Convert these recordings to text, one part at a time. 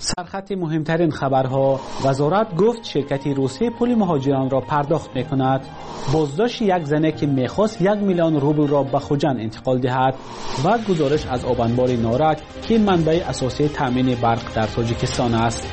سرخط مهمترین خبرها: وزارت گفت شرکت روسیه پول مهاجران را پرداخت می‌کند. بازداشت یک زنه که می‌خواست 1 میلیون روبل را به خوجند انتقال دهد و گزارش از آبانبار نارک که منبع اساسی تامین برق در تاجیکستان است.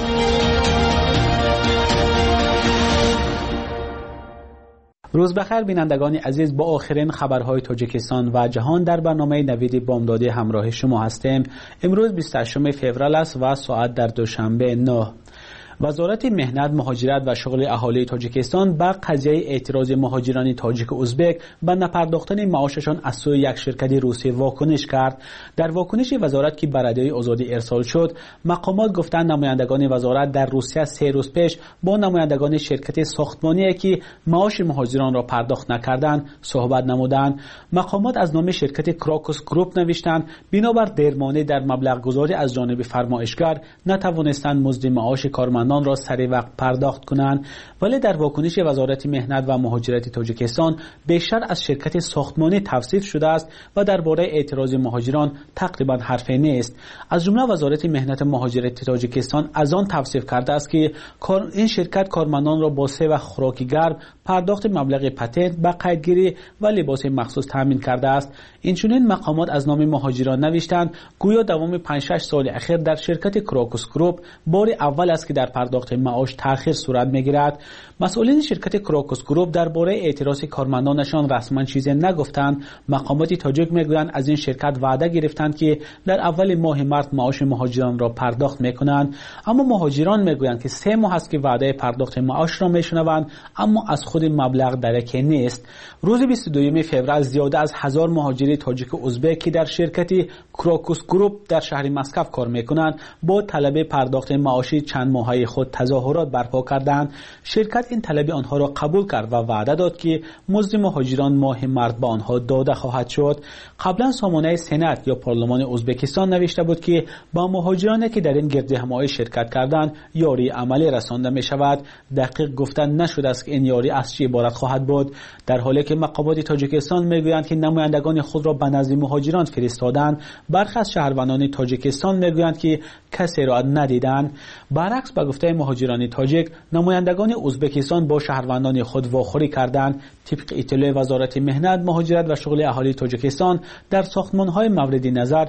روز بخیر بینندگان عزیز، با آخرین خبرهای تاجیکستان و جهان در برنامه نوید بامدادی همراه شما هستیم. امروز 28 فوریه است و ساعت در دوشنبه 9. وزارت مهنت، مهاجرت و شغل اهالی تاجیکستان به قضیه اعتراض مهاجران تاجیک و ازبک به نپرداختن معاششان از سوی یک شرکت روسی واکنش کرد. در واکنش وزارت که به رادیوی آزادی ارسال شد، مقامات گفتند نمایندگان وزارت در روسیه 3 روز پیش با نمایندگان شرکت ساختمانی که معاش مهاجران را پرداخت نکردند صحبت نمودند. مقامات از نام شرکت کراکوس گروپ نوشتند بنابر دیرمانی در مبلغ گذاری از جانب فرمایشگر نتوانستند مزد معاش کارمندان را سریع وقت پرداخت کنند. ولی در واکنش وزارت مهنت و مهاجرت تاجیکستان بیشتر از شرکت ساختمانی توصیف شده است و درباره اعتراض مهاجران تقریبا حرفی نیست. از جمله وزارت مهنت مهاجرت تاجیکستان از آن توصیف کرده است که این شرکت کارمندان را با 3 وقت خوراک گرم، پرداخت مبلغ پتنت، به قیدگیری و لباس مخصوص تامین کرده است. اینچنین مقامات از نام مهاجران نوشتند گویا دوام 5-6 سال اخیر در شرکت کراکوس گروپ بار اول است که در پرداخت معاش تأخیر صورت میگیرد. مسئولین شرکت کراکوس گروپ درباره اعتراض کارمندانشان رسما چیزی نگفتند. مقامات تاجیک میگویند از این شرکت وعده گرفتند که در اول ماه مارس معاش مهاجران را پرداخت میکنند، اما مهاجران میگویند که 3 ماه است که وعده پرداخت معاش را میشنوند اما از خود مبلغ درکی نیست. روز 22 فوریه زیاده از 1000 مهاجر تاجیک و ازبک که در شرکت کراکوس گروپ در شهر مسکو کار میکنند با طلب پرداخت معاشی چند ماهه خود تظاهرات برپا کردند. شرکت این طلب آنها را قبول کرد و وعده داد که مزد مهاجران ماه مارس به آنها داده خواهد شد. قبلا سامانه سنات یا پارلمان ازبکستان نوشته بود که با مهاجرانی که در این گردهمایی شرکت کردند یاری عملی رسانده می شود. دقیق گفتن نشده است که این یاری از چه عبارت خواهد بود، در حالی که مقامات تاجیکستان میگویند که نمایندگان خود را به نزد مهاجران فرستادند. برخی از شهروندان تاجیکستان میگویند که کسی را ندیدند. برعکس به گفته مهاجران تاجیک، نمایندگان ازبکستان با شهروندان خود واخوری کردند. طبق اطلاع وزارت مهنت، مهاجرت و شغل اهالی تاجیکستان در ساختمان‌های مورد نظر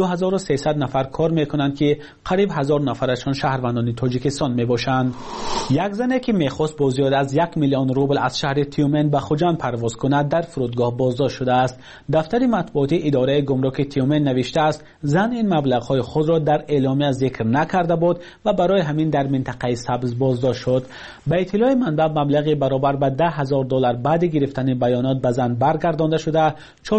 2300 نفر کار می‌کنند که قریب 1000 نفرشان شهروندان تاجیکستان میباشند. یک زنی که می‌خواست با زیاده از 1 میلیون روبل از شهر تیومن به خوجند پرواز کند در فرودگاه بازداشت شده است. دفتر مطبوعاتی اداره گمرک تیومن نوشته است زن این مبلغ‌های خود را در اعلامیه ذکر نکرده بود و برای همین در منطقه سبز بازداشت شد. به اطلاع منبع مبلغی برابر به $10,000 بعد گرفتن بیانات به زن برگردانده شده،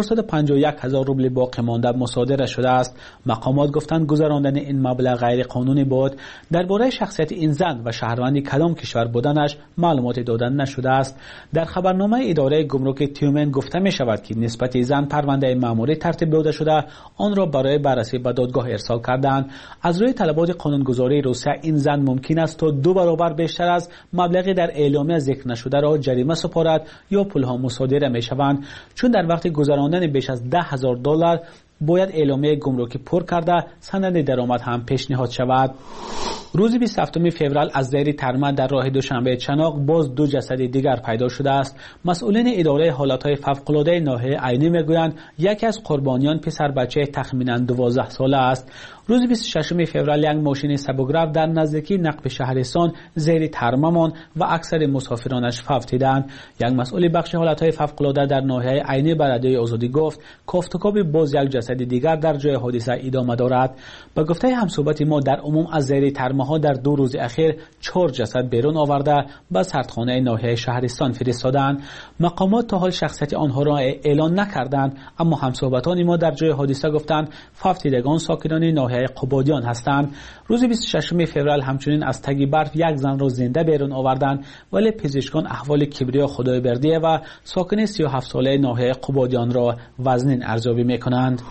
451,000 روبل باقی مانده مصادره شده است. مقامات گفتند گذراندن این مبلغ غیر قانونی بود. درباره شخصیت این زن و شهروند کدام کشور بودنش معلومات داده نشده است. در خبرنامه اداره گمرک تیومن گفته می شود که نسبت زن پرونده مأموری ترتیب داده شده، آن را برای بررسی به دادگاه ارسال کردند. از روی طلبات قانونگذاری روسیه این زن ممکن است تا 2 برابر بیشتر از مبلغی در اعلامیه ذکر نشده را جریمه سپارد یا پولها مصادره می شوند، چون در وقت گذراندن بیش از $10,000 باید اعلامیه گمرکی پر کرده سند درآمد هم پیشنهاد شود. روز 27 فوریه از زیر ترمه در راه دوشنبه چناق باز 2 جسد دیگر پیدا شده است. مسئولین اداره حالاتهای فوق‌العاده ناحیه عینی میگویند یکی از قربانیان پسر بچه تخمینا 12 ساله است. روز 26 فوریه یک ماشین سبک‌رو در نزدیکی نقب شهرستان زیر ترمه ماند و اکثر مسافرانش فوت دیدند. یک مسئول بخش حالاتهای فوق‌العاده در ناحیه عینی به رادیوی آزادی گفت کافتکاب باز یک جسد دیگر در جای حادثه ادامه دارد. به گفته همصحبت ما در عموم از زیر ترمه ها در 2 روز اخیر 4 جسد بیرون آورده به سردخانه ناحیه شهرستان فرستادند. مقامات تا حال شخصیت آنها را اعلان نکردند، اما همصحبتان ما در جای حادثه گفتند فوت دیدگان ساکنان ناحیه قبادیان هستند. روز 26 فوریه همچنین از تگی برف یک زن را زنده بیرون آوردند، ولی پزشکان احوال کبریا خدایبردیه و ساکن 37 ساله ناحیه قبادیان را وزنین ارزیابی میکنند.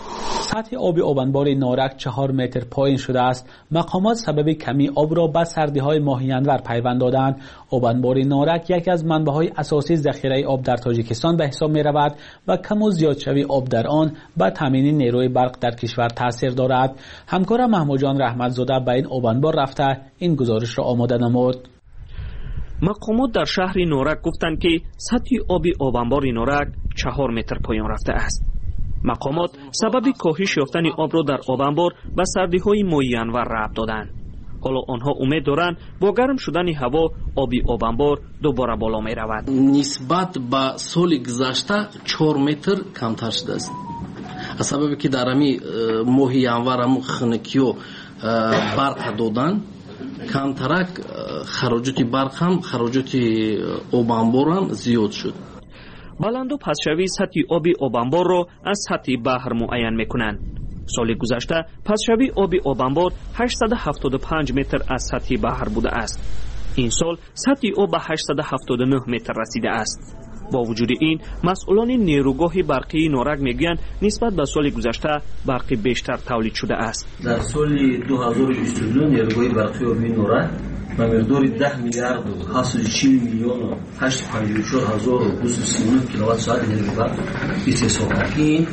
سطح آب آبانبار نارک 4 متر پایین شده است. مقامات سبب کمی آب را به سردی‌های ماه ینور پیوند دادند. آبانبار نارک یکی از منبع‌های اساسی ذخیره آب در تاجیکستان به حساب می‌رود و کم و زیادشوی آب در آن به تامین نیروی برق در کشور تاثیر دارد. همکارم محمود جان رحمتزاده به این آبانبار رفته این گزارش را آماده نمود. مقامات در شهر نارک گفتند که سطح آب آبانبار نارک 4 متر پایین رفته است. مقامات سبب کاهش یافتن آب را در آبانبار به سردی‌های ماه ینور ربط دادند. حالا آنها امید دارند با گرم شدن هوا آب آبانبار دوباره بالا می رود. نسبت به سال گذشته 4 متر کمتر شده است. از سببی که در همین ماه ینور هم خنکیو برق دادن کمترک خراجات برق هم خراجات آبانبار هم زیاد شد. بلند و پسشوی سطح آب آبانبار را از سطح بحر معین میکنند. سال گذشته پسشوی آب آبانبار 875 متر از سطح بحر بوده است. این سال سطح آب به 879 متر رسیده است. با وجود این مسئولان نیروگاه برقی نارک میگویند نسبت به سال گذشته برق بیشتر تولید شده است. در سال 2022 نیروگاه برقی آبی نارک به مقدار 10 میلیارد و 740 میلیون و 854 هزار و 239 کیلووات ساعت انرژی برق استحصال کرد. این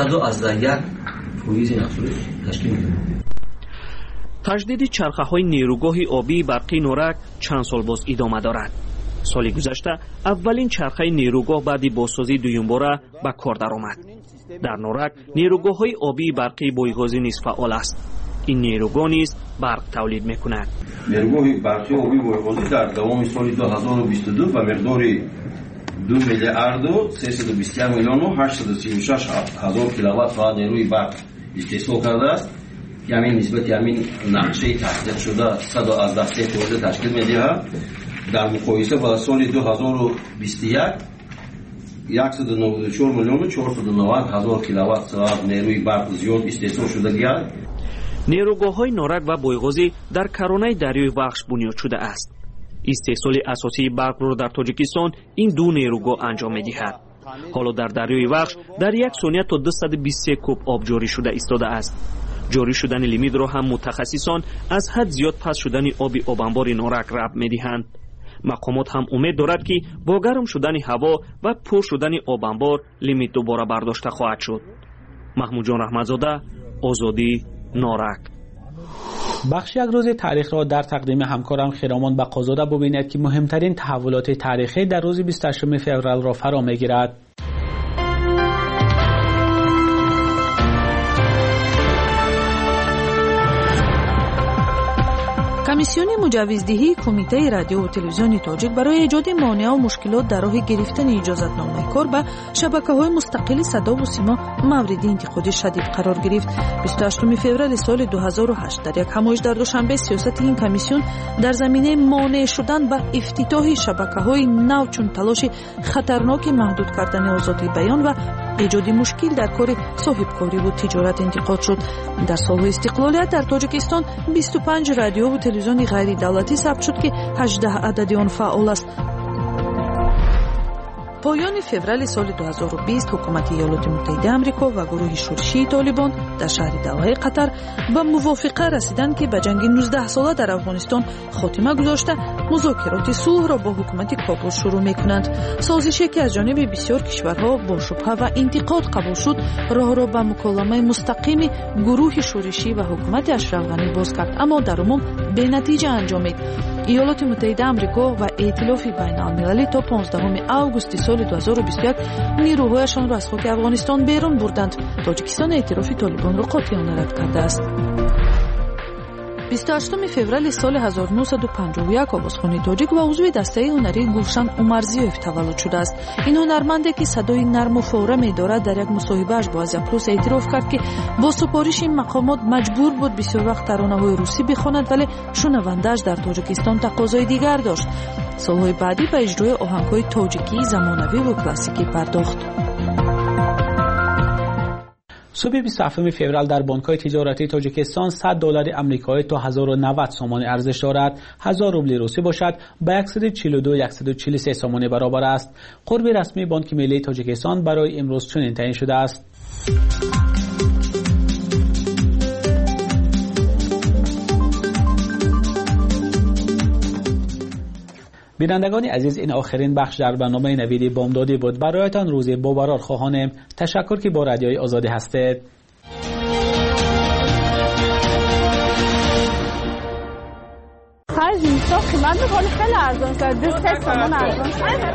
111% تشکیل می‌دهد. تجدید چرخه‌های نیروگاه آبی برقی نارک چند سال باز ادامه دارد. سال گذشته اولین چرخه نیروگاه بعد بازسازی دویمباره به کار درآمد. در نارک نیروگاه‌های آبی برقی بویگازی نیز فعال است. این نیروگاه نیز برق تولید می‌کند. نیروگاه برقی آبی بویگازی در دوام سال 2022 به مقدار 2 میلیارد و 321 میلیون و 836 هزار کیلووات ساعت نیروی برق استحصال کرده است. همین نسبت همین نقشه تحقیق شده 113% تشکیل می‌دهد. در مقایسه با سال 2021 194 میلیون و 490 هزار کیلووات ساعت نیروی برق زیاد استحصال شده است. نیروگاه‌های نارک و بویگازی در کرانه دریای وخش بنیاد شده است. استحصال اساسی برق را در تاجیکستان این دو نیروگاه انجام می‌دهد. حالا در دریای وخش در یک ثانیه تا 223 کوب آب جاری شده ایستاده است. جاری شدن لیمیت را هم متخصصان از حد زیاد پس شدن آب آبانبار نارک ربط می‌دهند. مقامات هم امید دارد که با گرم شدن هوا و پر شدن آبانبار لیمیت دوباره برداشته خواهد شد. محمود جان رحمتزاده، آزادی، نارک. بخش یک روز تاریخ را در تقدیم همکارم خیرامان بقازاده ببینید که مهمترین تحولات تاریخی در روز 28 فوریه را فرا میگیرد. کمیسیون مجوزدهی کمیته رادیو و تلویزیون تاجیک برای ایجاد مانع و مشکلات در راه گرفتن اجازتنامه کار به شبکه‌های مستقل صدا و سیما مورد انتقاد شدید قرار گرفت. 28 فوریه سال 2008 در یک همایش در دوشنبه سیاست این کمیسیون در زمینه مانع شدن به افتتاح شبکه‌های نو چون تلاش خطرناک محدود کردن آزادی بیان و ایجاد مشکل در کار صاحبکاری و تجارت انتقاد شد. در سال استقلالیت در تاجیکستان 25 رادیو و تلویزیون غیر دولتی ثبت شد که 18 عدد آن فعال است. پایان فوریه سال 2020 حکومت ایالات متحده آمریکا و گروه شورشی طالبان در شهر دوحه قطر به موافقه رسیدند که به جنگ 19 ساله در افغانستان خاتمه گذاشته مذاکرات صلح را با حکومت کابل شروع می‌کنند. سازشی که از جانب بسیار کشورها با شبهه و انتقاد قبول شد راه را به مکالمه مستقیم گروه شورشی و حکومت اشرف غنی باز کرد، اما در عموم به نتیجه انجامید. ایالات متحده آمریکا و ائتلاف بین‌المللی تا 15 آگوست سال 2021 نیروهایشان را از خاک افغانستان بیرون بردند. تاجیکستان اعتراف طالبان را قاطعانه رد کرده است. 28 فوریه سال 1951 آوازخوان تاجیک و عضو دسته هنری گلشن عمرزیوف تولد شده است. این هنرمندی که صدای نرم و فوره می‌دارد در یک مصاحبه‌اش با آزیا پلوس اعتراف کرد که با سپارش این مقامات مجبور بود بسیار وقت ترانه‌های روسی بخواند، ولی شنونده‌اش در تاجیکستان تقاضای دیگر داشت. سال‌های بعدی به اجرای آهنگ‌های تاجیکی زمانوی و کلاسیکی پرداخت. صبح 27 فوریه در بانک‌های تجارتی تاجیکستان $100 آمریکایی تا 1090 سومانی ارزش دارد. 1000 روبل روسی باشد به 142-143 سومانی برابر است. قرب رسمی بانک ملی تاجیکستان برای امروز چنین تعیین شده است. بینندگان عزیز، این آخرین بخش در برنامه نوید بامدادی بود. برایتان روزی بابرار خواهانم. تشکر که با رادیوی آزادی هستید. خرج نیستا قیمت بکنه خیلی ارزان شد. 2 تومان ارزان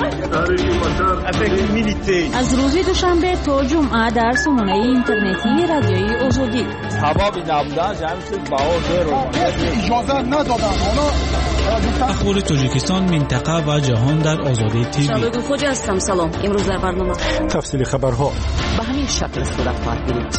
شد. از روز دوشنبه تا جمعه در سامانه اینترنتی رادیوی آزادی. هوا بی نبودن جمع شد بها زیر اجازه ندادن. اخبار تاجیکستان، منطقه و جهان در آزادی تیوی. شلوی گلخوجه هستم. سلام. امروز در برنامه تفصیل خبرها به همین شکل صورت خواهد گرفت.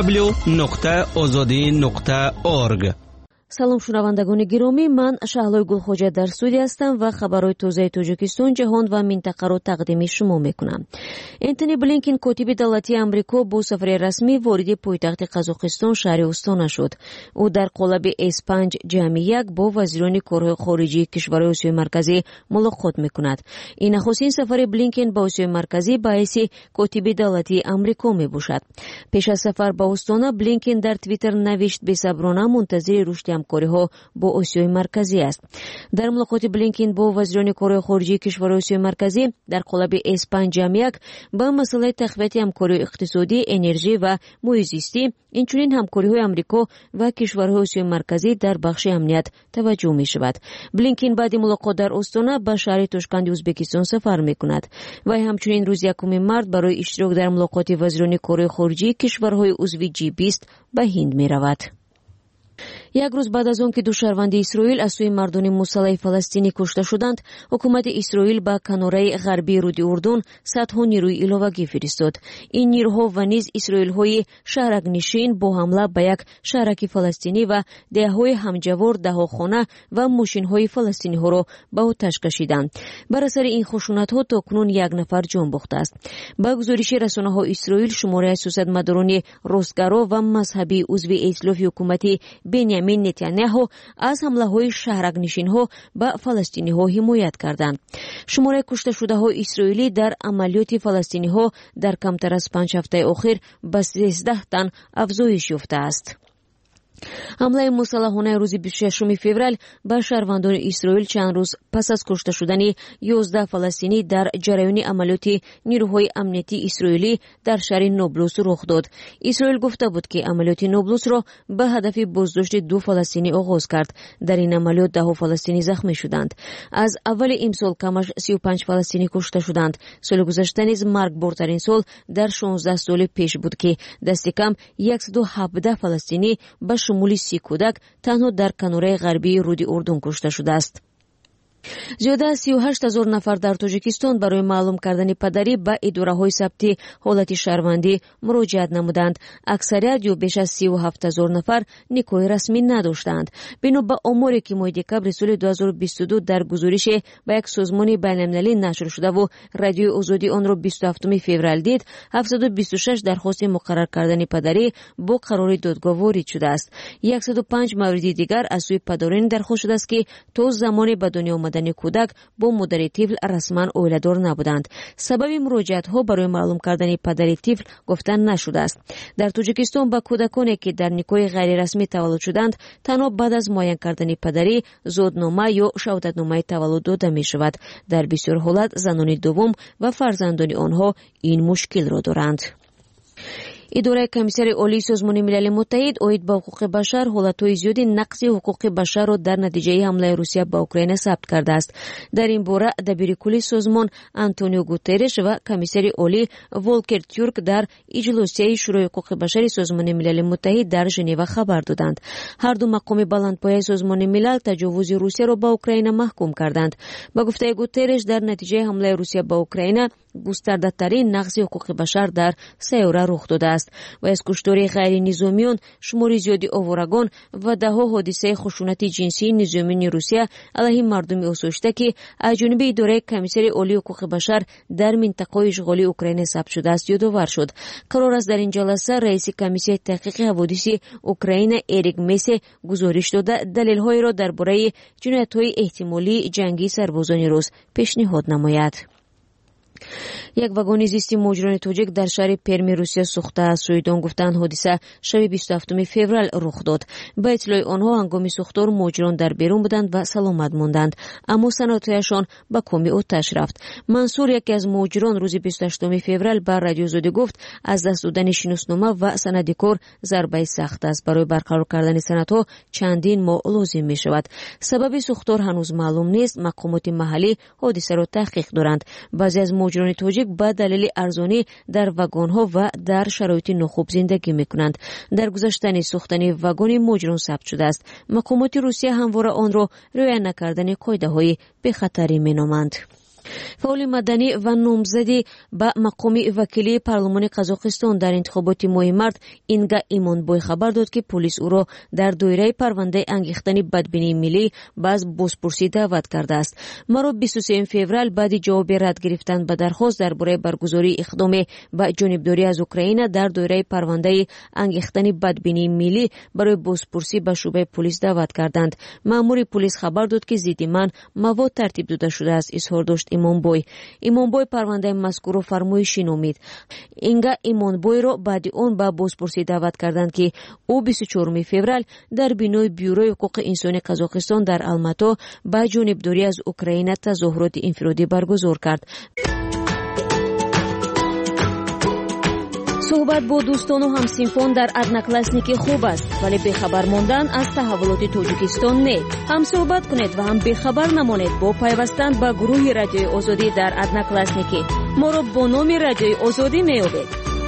www.azadi.org. салом шунавандагони гиромӣ, ман Шаҳлои Гулхоҷа дар студия ҳастам ва хабарҳои тозаи Тоҷикистон, ҷаҳон ва минтақаро тақдими шумо мекунам. Энтони Блинкен, котиби давлатии Амрико, бо сафари расмӣ вориди пойтахти Қазоқистон шаҳри Остона шуд. ӯ дар қолаби S5 ҷамъи 1 бо вазирони корҳои хориҷии кишварҳои Осиёи Марказӣ мулоқот мекунад. Ин нахустин сафари Блинкен ба Осиёи Марказӣ ба ҳайси котиби давлатии Амрико мебошад. пеш аз сафар ба Остона, Блинкен дар Твиттер навишт: бесаброна мунтазири рушди ҳамкориҳо бо Осиёи Марказӣ аст. Дар мулоқоти Блинкен бо вазирони корҳои хориҷии кишварҳои Осиёи Марказӣ дар қолаби S5 ҷамъи 1 ба масъалаи тақвияти ҳамкории иқтисодӣ, энержӣ ва муҳитзистӣ, инчунин ҳамкориҳои Амрико ва кишварҳои Осиёи Марказӣ дар бахши амният таваҷҷӯҳ мешавад. Блинкен баъди мулоқот дар Остона ба шаҳри Тошканди Ӯзбекистон сафар мекунад. Вай ҳамчунин рӯзи 1 март барои иштирок дар мулоқоти вазирони корҳои хориҷии кишварҳои узви G20 ба Ҳинд меравад. як рӯз баъд аз он ки ду шаҳрванди Исроил аз сӯи мардони мусаллаҳи фаластинӣ кушта шуданд, ҳукумати Исроил ба канораи ғарбии руди Урдун садҳо нирӯи иловагӣ фиристод. ин нирӯҳо ва низ исроилҳои шаҳракнишин бо ҳамла ба як шаҳраки фаластинӣ ва деҳаҳои ҳамҷавор, даҳо хона ва мошинҳои фаластиниҳоро ба оташ кашиданд. бар асари ин хушунатҳо то кунун 1 нафар ҷон бохтааст. ба гузориши расонаҳои Исроил, шумораи сиёсатмадорони ростгаро ва мазҳабии узви этлофи ҳукумати Беньямин Нетаньяҳу аз ҳамлаҳои шаҳракнишинҳо ба фаластиниҳо ҳимоят карданд. шумораи кушташудаҳои исроилӣ дар амалиёти фаластиниҳо дар камтар аз 5 ҳафтаи охир ба 13 тан афзоиш ёфтааст. ҳамлаи мусаллаҳонаи рӯзи 26 феврал ба шаҳрвандони Исроил чанд рӯз пас аз кушта шудани 11 фаластинӣ дар ҷараёни амалиёти нирӯҳои амнияти исроилӣ дар шаҳри Ноблус рух дод. Исроил гуфта буд, ки амалиёти Ноблусро ба ҳадафи боздошти 2 фаластинӣ оғоз кард. дар ин амалиёт 10 фаластинӣ захмӣ шуданд. аз аввали имсол камаш 35 фаластинӣ кушта шуданд. соли гузашта низ маргбортарин сол дар 16 соли пеш буд, ки дасти кам 117 фаластинӣ ба шумули 30 кӯдак танҳо дар канораи ғарбии руди Урдун кушта шудааст. зиёда аз 38 000 нафар дар Тоҷикистон барои маълум кардани падарӣ ба идораҳои сабти ҳолати шаҳрвандӣ муроҷиат намуданд. аксарият ё беш аз 37 000 нафар никоҳи расмӣ надоштанд. бино ба оморе ки моҳи декабри соли 2022 дар гузорише ба як созмони байналмилалӣ нашр шудаву радиои Озодӣ онро 27 феврал дид, 726 дархости муқаррар кардани падарӣ бо қарори додгоҳ ворид шудааст. 105 мавриди дигар аз сӯи падорин дархост шудааст, ки то замони ба дунё омадани кӯдак бо модари тифл расман оиладор набуданд. сабаби муроҷиатҳо барои маълум кардани падари тифл гуфта нашудааст. дар Тоҷикистон ба кӯдаконе ки дар никоҳи ғайрирасмӣ таваллуд шуданд, танҳо баъд аз муайян кардани падарӣ зоднома ё шаҳодатномаи таваллуд дода мешавад. дар бисёр ҳолат занони дуввум ва фарзандони онҳо ин мушкилро доранд. идораи комиссари олии Созмони Милали Муттаҳид оид ба ҳуқуқи башар ҳолатҳои зиёди нақси ҳуқуқи башарро дар натиҷаи ҳамлаи Русия ба Украина сабт кардааст. дар ин бора дабири кулли созмон Антонио Гутерреш ва комиссари олӣ Волкер Тюрк дар иҷлосияи Шӯрои ҳуқуқи башари Созмони Милали Муттаҳид дар Женева хабар доданд. ҳарду мақоми баландпояи Созмони Милал таҷовузи Русияро ба Украина маҳкум карданд. ба гуфтаи Гутерреш, дар натиҷаи ҳамлаи Русия ба Украина густардатарин нақси ҳуқуқи башар дар сайёра рух додааст. ва аз куштори ғайринизомиён, шумори зиёди оварагон ва даҳо ҳодисаи хушунати ҷинсии низомиёни Русия алайҳи мардуми осоишта, ки аз ҷониби идораи комиссари олии ҳуқуқи башар дар минтақаҳои ишғолии Украина сабт шудааст, ёдовар шуд. қарор аст дар ин ҷаласа раиси комиссияи таҳқиқи ҳаводиси Украина Эрик Месе гузориш дода далелҳоеро дар бораи ҷиноятҳои эҳтимолии ҷангии сарбозони рус пешниҳод намояд. یک вагони зисти муҳоҷирони тоҷик дар шаҳри Перми Русия сӯхта аст. шоҳидон гуфтанд ҳодиса шаби 27 феврал рух дод. ба иттилои онҳо ҳангоми сӯхтор муҳоҷирон дар берун буданд ва саломат монданд, аммо санадҳояшон ба кӯми оташ рафт. мансур, яке аз муҳоҷирон, рӯзи 28 феврал ба Радиои Озодӣ гуфт, аз даст додани шиноснома ва санади кор зарбаи сахт аст. барои барқарор кардани санадҳо чандин моҳ лозим мешавад. сабаби сӯхтор ҳанӯз маълум нест. мақомоти маҳаллӣ ҳодисаро таҳқиқ доранд. баъзе аз муҳоҷирони тоҷик ба далели арзонӣ дар вагонҳо ва дар шароити нохуб зиндагӣ мекунанд. дар гузаштани сӯхтани вагони муҳоҷирон сабт шудааст. мақомоти Русия ҳамвора онро риоя накардани қоидаҳои бехатарӣ меноманд. фаъоли маданӣ ва номзади ба мақоми вакилии парлумони Қазоқистон дар интихоботи моҳи март Инга Имонбой хабар дод, ки полис ӯро дар доираи парвандаи ангехтани бадбинии миллӣ баъз бозпурсӣ даъват кардааст. маро 23 феврал баъди ҷавоби рад гирифтан ба дархост дар бораи баргузории иқдоме ба ҷонибдорӣ аз Украина дар доираи парвандаи ангехтани бадбинии миллӣ барои бозпурсӣ ба шӯъбаи полис даъват карданд. маъмури полис хабар дод, ки зидди ман мавод тартиб дода шудааст. изҳор дошт Имонбой парвандаи мазкурро фармоишӣ номид. Инга Имонбойро баъди он ба бозпурсӣ даъват карданд, ки ӯ 24 феврал дар бинои Бюрои ҳуқуқи инсони Қазоқистон дар Алмато ба ҷонибдорӣ аз Украина тазоҳуроти инфиродӣ баргузор кард. суҳбат бо дӯстону ҳамсинфон дар одноклассники хуб аст, вале бехабар мондан аз таҳаввулоти Тоҷикистон не. ҳам суҳбат кунед ва ҳам бехабар намонед бо пайвастан ба гурӯҳи Радиои Озодӣ дар одноклассники. моро бо номи Радиои Озодӣ меёбед.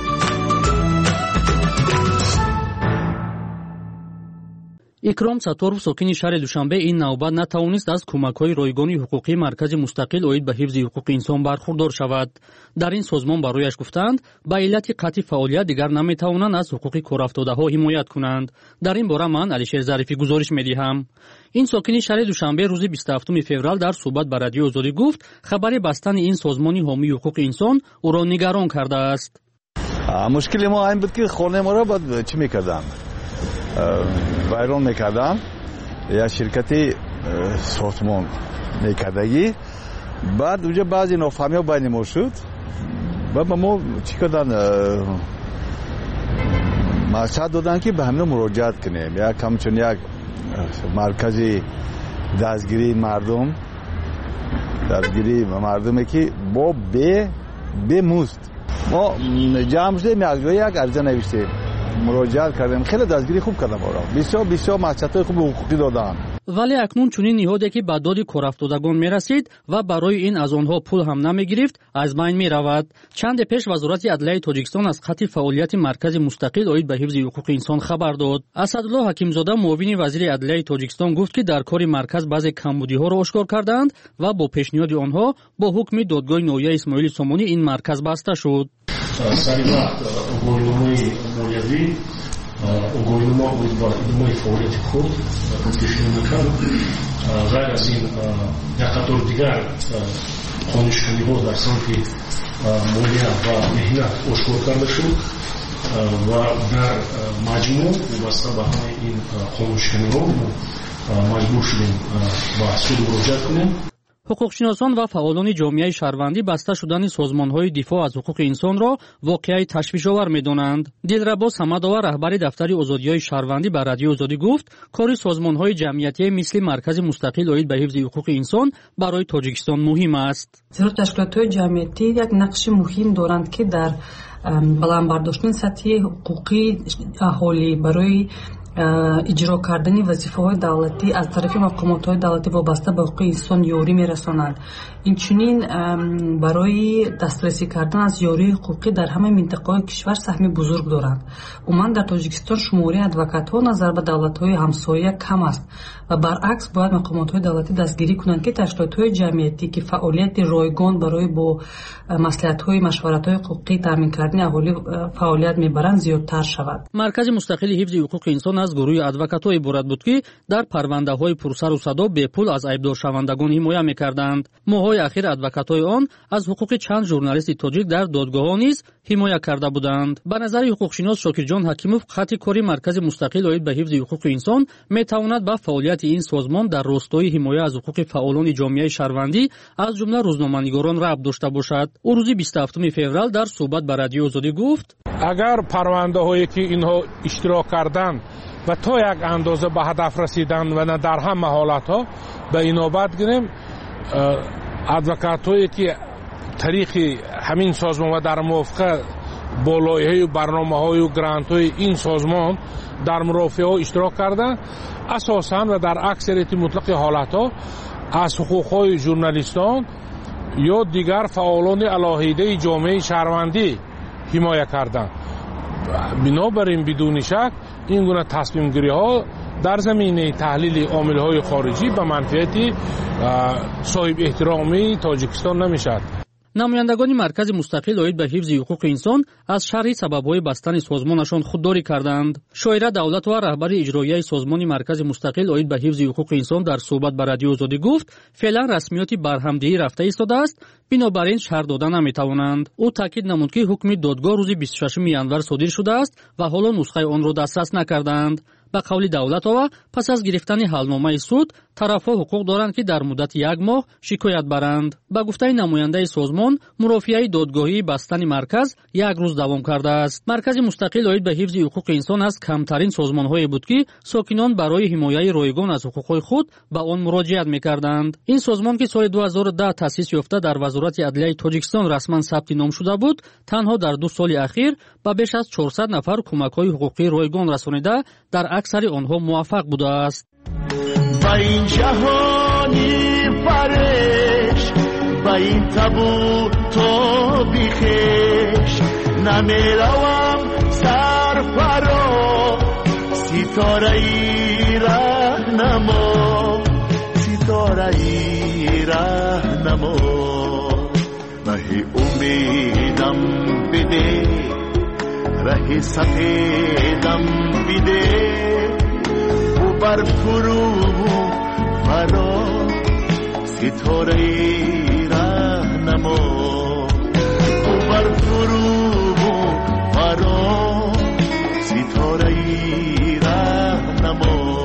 икром Сатторов, сокини шаҳри Душанбе, ин навбат натавонист аз кӯмакҳои ройгони ҳуқуқии маркази мустақил оид ба ҳифзи ҳуқуқи инсон бархурдор шавад. дар ин созмон барояш гуфтанд, ба иллати қатъи фаъолият дигар наметавонанд аз ҳуқуқи корафтодаҳо ҳимоят кунанд. дар ин бора ман Алишер Зарифӣ гузориш медиҳам. ин сокини шаҳри Душанбе рӯзи 27 феврал дар суҳбат ба Радиои Озодӣ гуфт, хабари бастани ин созмони ҳомии ҳуқуқи инсон ӯро нигарон кардааст. мушкили мо ин буд, ки хонаеро баъд чӣ мекардам? вайрон мекардам. як ширкати сохтмон мекардагӣ. баъд уҷа баъзе нофаҳмиҳо байни мо шуд. баъд ба мо чӣ кардан? маслиҳат додан, ки ба ҳамино муроҷиат кунем. як ҳамчун як маркази дастгирии мардуме, ки бо бемузд. мо ҷамъ шудем, якҷоя як ариза навиштем, муроҷиат кардем. хеле дастгирӣ хуб кардам. бисёр маслиҳатҳои хуби ҳуқуқӣ доданд. вале акнун чунин ниҳоде, ки ба доди корафтодагон мерасид ва барои ин аз онҳо пул ҳам намегирифт, аз байн меравад. чанде пеш вазорати адлияи Тоҷикистон аз қатъи фаъолияти маркази мустақил оид ба ҳифзи ҳуқуқи инсон хабар дод. Асадулло Ҳакимзода, муовини вазири адлияи Тоҷикистон, гуфт, ки дар кори марказ баъзе камбудиҳоро ошкор карданд ва бо пешниҳоди онҳо бо ҳукми додгоҳи ноҳияи Исмоили Сомонӣ ин марказ баста шуд. сари вақт огоҳиномаи молиявӣ огоҳинома буд ба идомаи фаъолияти худ пешниҳод накард. ғайр аз ин як қатор дигар қонишканиҳо дар самти молия ва меҳнат ошкор карда шуд ва дар маҷмӯъ вобаста ба ҳамаи ин қонишканиҳо маҷбур шудем ба суд муроҷиат кунем. ҳуқуқшиносон ва фаъолони ҷомеаи шаҳрвандӣ баста шудани созмонҳои дифоъ аз ҳуқуқи инсонро воқеаи ташвишовар медонанд. Дилрабо Самадова, раҳбари дафтари озодиҳои шаҳрвандӣ ба Радиои Озодӣ гуфт, кори созмонҳои ҷамъиятие мисли маркази мустақил оид ба ҳифзи ҳуқуқи инсон барои Тоҷикистон муҳим аст. зеро ташкилотҳои ҷамъиятӣ як нақши муҳим доранд, ки дар баландбардоштани сатҳи ҳуқуқи аҳолӣ барои иҷро кардани вазифаҳои давлатӣ аз тарафи мақомотҳои давлатӣ вобаста ба ҳуқуқи инсон ёрӣ мерасонанд. инчунин барои дастрасӣ кардан аз ёрии ҳуқуқӣ дар ҳамаи минтақаҳои кишвар саҳми бузург доранд. умуман дар Тоҷикистон шумораи адвокатҳо назар ба давлатҳои ҳамсоя кам аст ва баръакс бояд мақомотҳои давлатӣ дастгирӣ кунанд, ки ташкилотҳои ҷамъиятӣ ки фаъолияти ройгон барои бо маслиҳатҳои машваратҳои ҳуқуқӣ таъмин кардани аҳолӣ фаъолият мебаранд зиёдтар шавад. маркази мустақили ҳифзи ҳуқуқи инсон از گروه ادوکات‌ها عبارت بود که در پرونده‌های پرسر و صدا بپول از عیبدارشوندگان حمایت می‌کردند. ماه‌های اخیر ادوکات‌های آن از حقوق چند ژورنالیست تاجیک در دادگاه‌ها نیز حمایت کرده بودند. به نظر حقوقشناس شاکرجان حکیموف خط کاری مرکز مستقل اوید به حفظ حقوق انسان می‌تواند با فعالیت این سازمان در راستای حمایت از حقوق فعالان جامعه شهروندی از جمله روزنامه‌نگاران ربط داشته باشد. او روز 27 فوریه در صحبت با رادیو آزادی گفت: اگر پرونده‌هایی که اینها اشتراک کردند و تا یک اندازه به هدف رسیدند و نه در همه حالت‌ها به این نوبت گیریم ادوکات‌هایی که طریق همین سازمان و در موافقه با لایحه و برنامه‌های و گرانت‌های این سازمان در مرافعه اشتراک کردند، اساساً و در اکثریت مطلق حالت‌ها از حقوق‌های ژورنالیستان یا دیگر فعالان علاهیده جامعه شهروندی حمایت کردند. بنابراین بدون شک این گونه تصمیم گیری ها در زمینه تحلیل عامل‌های خارجی به منفعت صاحب احترامی تاجیکستان نمیشد. نمایندگان مرکز مستقل اوید به حفظ حقوق انسان از شرح سبب‌های بستن سازمانشان خودداری کردند. شاعره دولت و رهبر اجرایی سازمان مرکز مستقل اوید به حفظ حقوق انسان در صحبت با رادیو آزادی گفت: فعلا رسمیاتی برهمدهی رفته ایستاده است، بنابراین شرح دادن نمی‌توانند. او تاکید نمود که حکم دادگاه روز 26 ینور صادر شده است و حالا نسخه آن را دسترس نکردند. به قول دولت ها پس از گرفتن حلنامه سود طرف‌ها حقوق دارند که در مدت یک ماه شکایت برند. به گفته نماینده سازمان مرافعه دادگاهی بستن مرکز یک روز دوام کرده است. مرکز مستقل اوید به حفظ حقوق انسان از کمترین سازمان‌هایی بود که ساکنان برای حمایت رایگان از حقوق خود به آن مراجعت می‌کردند. این سازمان که سال 2010 تأسیس یافته در وزارت عدلیه تاجیکستان رسما ثبت نام شده بود، تنها در 2 سال اخیر به بیش از 400 نفر کمک‌های حقوقی رایگان رسانیده در اکثر آنها موفق بوده است. با این جهانی فرش با این تابو تو بیخش نمیروم سرفرا ستاره ای رهنما ستاره ای رهنما مهی امیدم بده ره سفیدم بده بر فرو فرا ستاره رهنما بر فرو فرا ستاره رهنما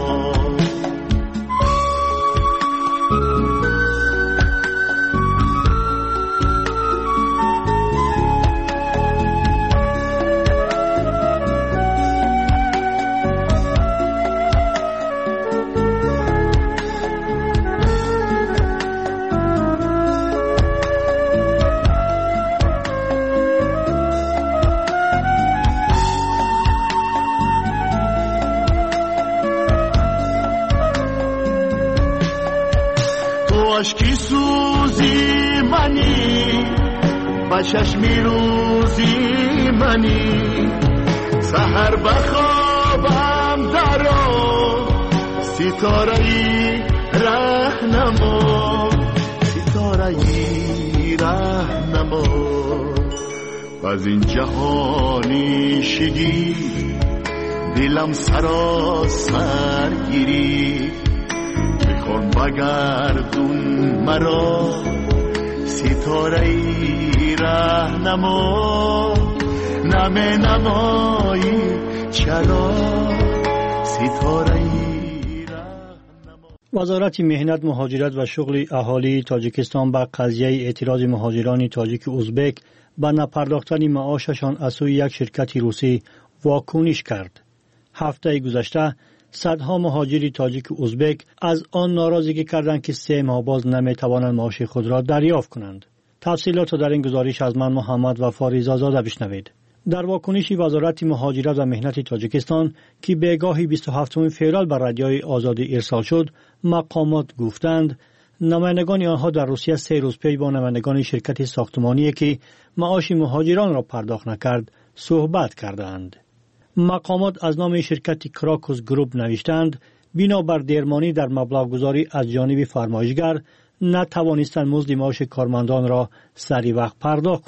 عشقی سوزی منی با چشمی روزی منی سحر بخوابم درو ستاره‌ای رهنما ستاره‌ای رهنما از این جهانی شدی دلم سراسر گیری میخوام بگردون مرا ستاره‌ای رهنما نمی نمایی چرا ستاره‌ای رهنما. وزارت مهنت مهاجرت و شغل اهالی تاجیکستان به قضیه اعتراض مهاجران تاجیک ازبک به نپرداختن معاششان از سوی یک شرکت روسی واکنش کرد. هفته گذشته صدها مهاجر تاجیک ازبک از آن ناراضگی کردند که 3 ماه باز نمی‌توانند معاش خود را دریافت کنند. تفصیلات در این گزارش از من محمد وفا رضازاده بشنوید. در واکنشی وزارت مهاجرت و مهنت تاجیکستان که بگاهی 27 فوریه بر رادیوی آزادی ارسال شد، مقامات گفتند نمایندگان آنها در روسیه 3 روز پیش با نمایندگان شرکت ساختمانی که معاش مهاجران را پرداخت نکرد صحبت کردند. مقامات از نام شرکت کراکوس گروپ نوشتند بنابر دیرمانی در مبلغ گذاری از جانب فرمایشگر نتوانستند مزد معاش کارمندان را سری وقت پرداخت کنند.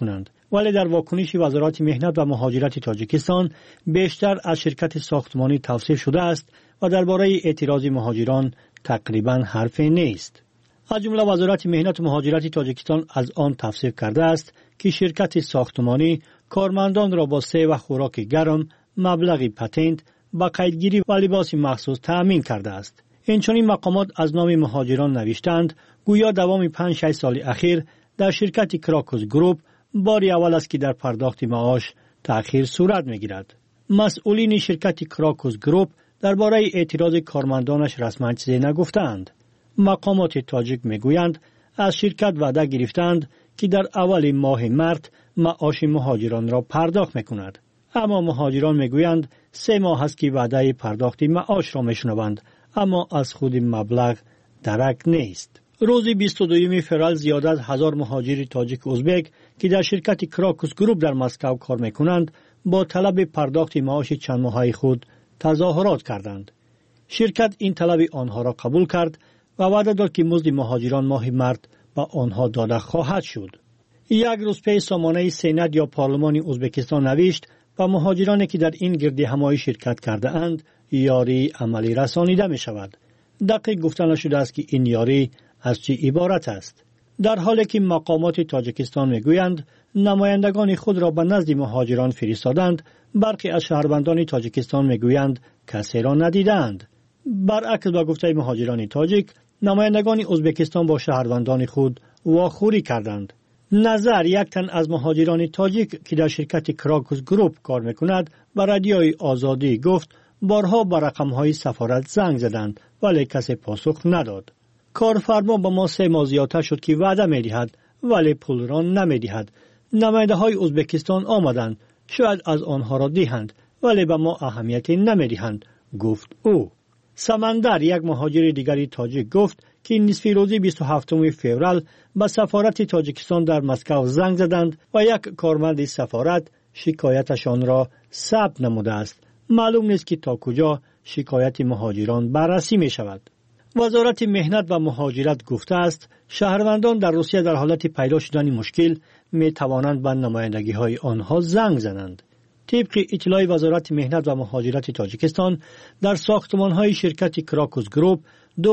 ولی در واکنش وزارت مهنت و مهاجرت تاجیکستان بیشتر از شرکت ساختمانی توصیف شده است و درباره اعتراض مهاجران تقریبا حرفی نیست. از جمله وزارت مهنت و مهاجرت تاجیکستان از آن توصیف کرده است که شرکت ساختمانی کارمندان را با سه و خوراک گرم، مبلغی پتنت، با قیدگیری و لباس مخصوص تأمین کرده است. اینچنین مقامات از نام مهاجران نوشتند گویا دوام 5-6 سال اخیر در شرکت کراکوس گروپ باری اول است که در پرداخت معاش تأخیر صورت می‌گیرد. مسئولین شرکت کراکوس گروپ درباره اعتراض کارمندانش رسما چیزی نگفتند. مقامات تاجیک میگویند از شرکت وعده گرفتند که در اول ماه مارس معاش مهاجران را پرداخت میکند. اما مهاجران میگویند 3 ماه است که وعده پرداخت معاش را میشنوند، اما از خود مبلغ درک نیست. روز 22 فوریه زیاد از 1000 مهاجر تاجیک ازبک که در شرکت کراکوس گروپ در مسکو کار میکنند با طلب پرداخت معاش چند ماهه خود تظاهرات کردند. شرکت این طلب آنها را قبول کرد و وعده داد که مزد مهاجران ماه مارس به آنها داده خواهد شد. یک روز پس سامانه سنت یا پارلمان ازبکستان نوشت و مهاجرانی که در این گرد همایی شرکت کرده اند یاری عملی رسانیده می شود. دقیق گفته نشده است که این یاری از چه عبارت است. در حالی که مقامات تاجیکستان میگویند نمایندگان خود را به نزد مهاجران فرستادند، برخی از شهروندان تاجیکستان میگویند کسی را ندیدند. برعکس با گفته مهاجران تاجیک، نمایندگان ازبکستان با شهروندان خود واخوری کردند. نظر یک تن از مهاجران تاجیک که در شرکت کراکوس گروپ کار میکند به رادیوی آزادی گفت بارها به رقمهای سفارت زنگ زدند ولی کسی پاسخ نداد. کارفرما با ما 3 ماه زیادتر شد که وعده میدهد ولی پول را نمیدهد. نماینده های ازبکستان آمدند، شاید از آنها را دهند ولی به ما اهمیتی نمیدهند، گفت او. سمندر یک مهاجر دیگری تاجیک گفت که نصف روز 27 فوریه به سفارت تاجیکستان در مسکو زنگ زدند و یک کارمند سفارت شکایتشان را ثبت نموده است. معلوم نیست که تا کجا شکایت مهاجران بررسی می شود. وزارت مهنت و مهاجرت گفته است شهروندان در روسیه در حالت پیدا شدن مشکل می توانند به نمایندگی های آنها زنگ زنند. طبق اطلاع وزارت مهنت و مهاجرت تاجیکستان در ساختمان های شرکت کراکوس گروپ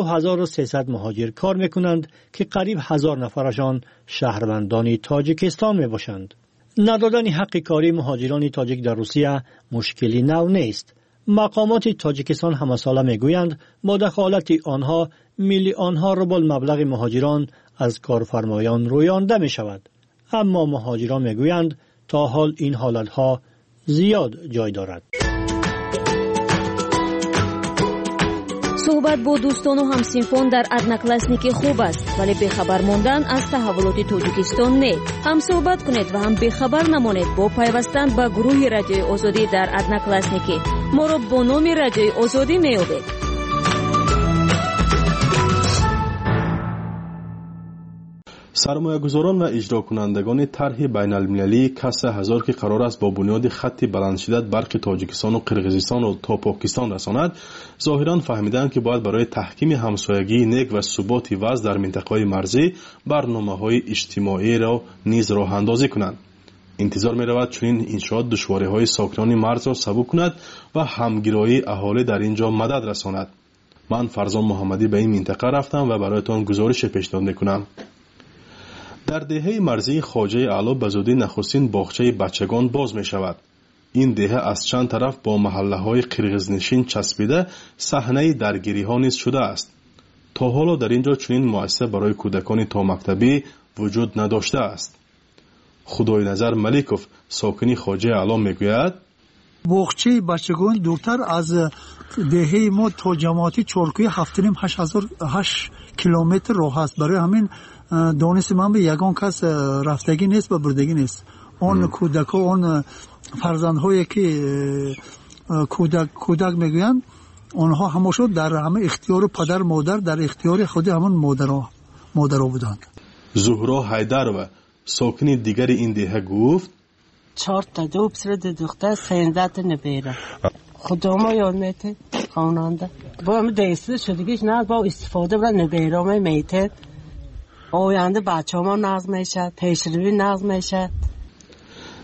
2300 مهاجر کار می کنند که قریب 1000 نفرشان شهروندان تاجیکستان می باشند. ندادن حق کاری مهاجران تاجیک در روسیه مشکلی نو نیست. مقامات تاجیکستان همه ساله می گویند با دخالت آنها میلیون ها روبل مبلغ مهاجران از کارفرمایان رویانده می شود. اما مهاجران می گویند تا حال این حالت ها زیاد جای دارد. صحبت با دوستان و همسینفان در ادناکلاسنیک خوب است، ولی بخبر موندن از تحولات تاجیکستان نه. هم صحبت کنید و هم بخبر نمانید با پیوستن به گروه رادیوی آزادی در ادناکلاسنیک. ما را با نام رادیوی آزادی میابید. سرمایه‌گذاران و اجرا کنندگان طرح بین‌المللی کاس 1000 که قرار است با بنیاد خط بلندشدت برق تاجیکستان و قرقیزستان و تا پاکستان رساند، ظاهراً فهمیدند که باید برای تحکیم همسایگی نیک و ثبات وضع در منطقه‌های مرزی برنامه‌های اجتماعی را نیز راه اندازی کنند. انتظار می‌رود چنین انشاءات دشواری‌های ساکنان مرز را سبک کند و همگرایی اهالی در اینجا مدد رساند. من فرزان محمدی به این منطقه رفتم و برایتان گزارش پیشنهاد می‌کنم. در دهه مرزی خواجه اعلی به زودی نخستین باغچه بچگان باز می شود. این دهه از چند طرف با محله های قرقیزنشین چسبیده صحنه درگیری ها نیز شده است. تا حالا در اینجا چنین مؤسسه برای کودکان تا مکتبی وجود نداشته است. خدای نظر ملیکوف ساکنی خواجه اعلی می گوید باغچه بچگان دورتر از دهه ما تا جماعتی چارکوی 7.5-8 کیلومتر راه است. برای همین دانست من به یگان کس رفتگی نیست و بردگی نیست. آن کودکا، آن فرزندهایی که کودک میگویند آنها همشون در همه اختیار پدر مادر، در اختیار خود همان مادرها بودند. زهرا حیدر و ساکن دیگر این دهه گفت 4 تا پسر دختر سندت نبیره خدا ما یاد میته خواننده با هم دسته شدگیش نه با استفاده برای نبیره میته آینده بچه ما نظم میشد، پیشروی نظم میشد.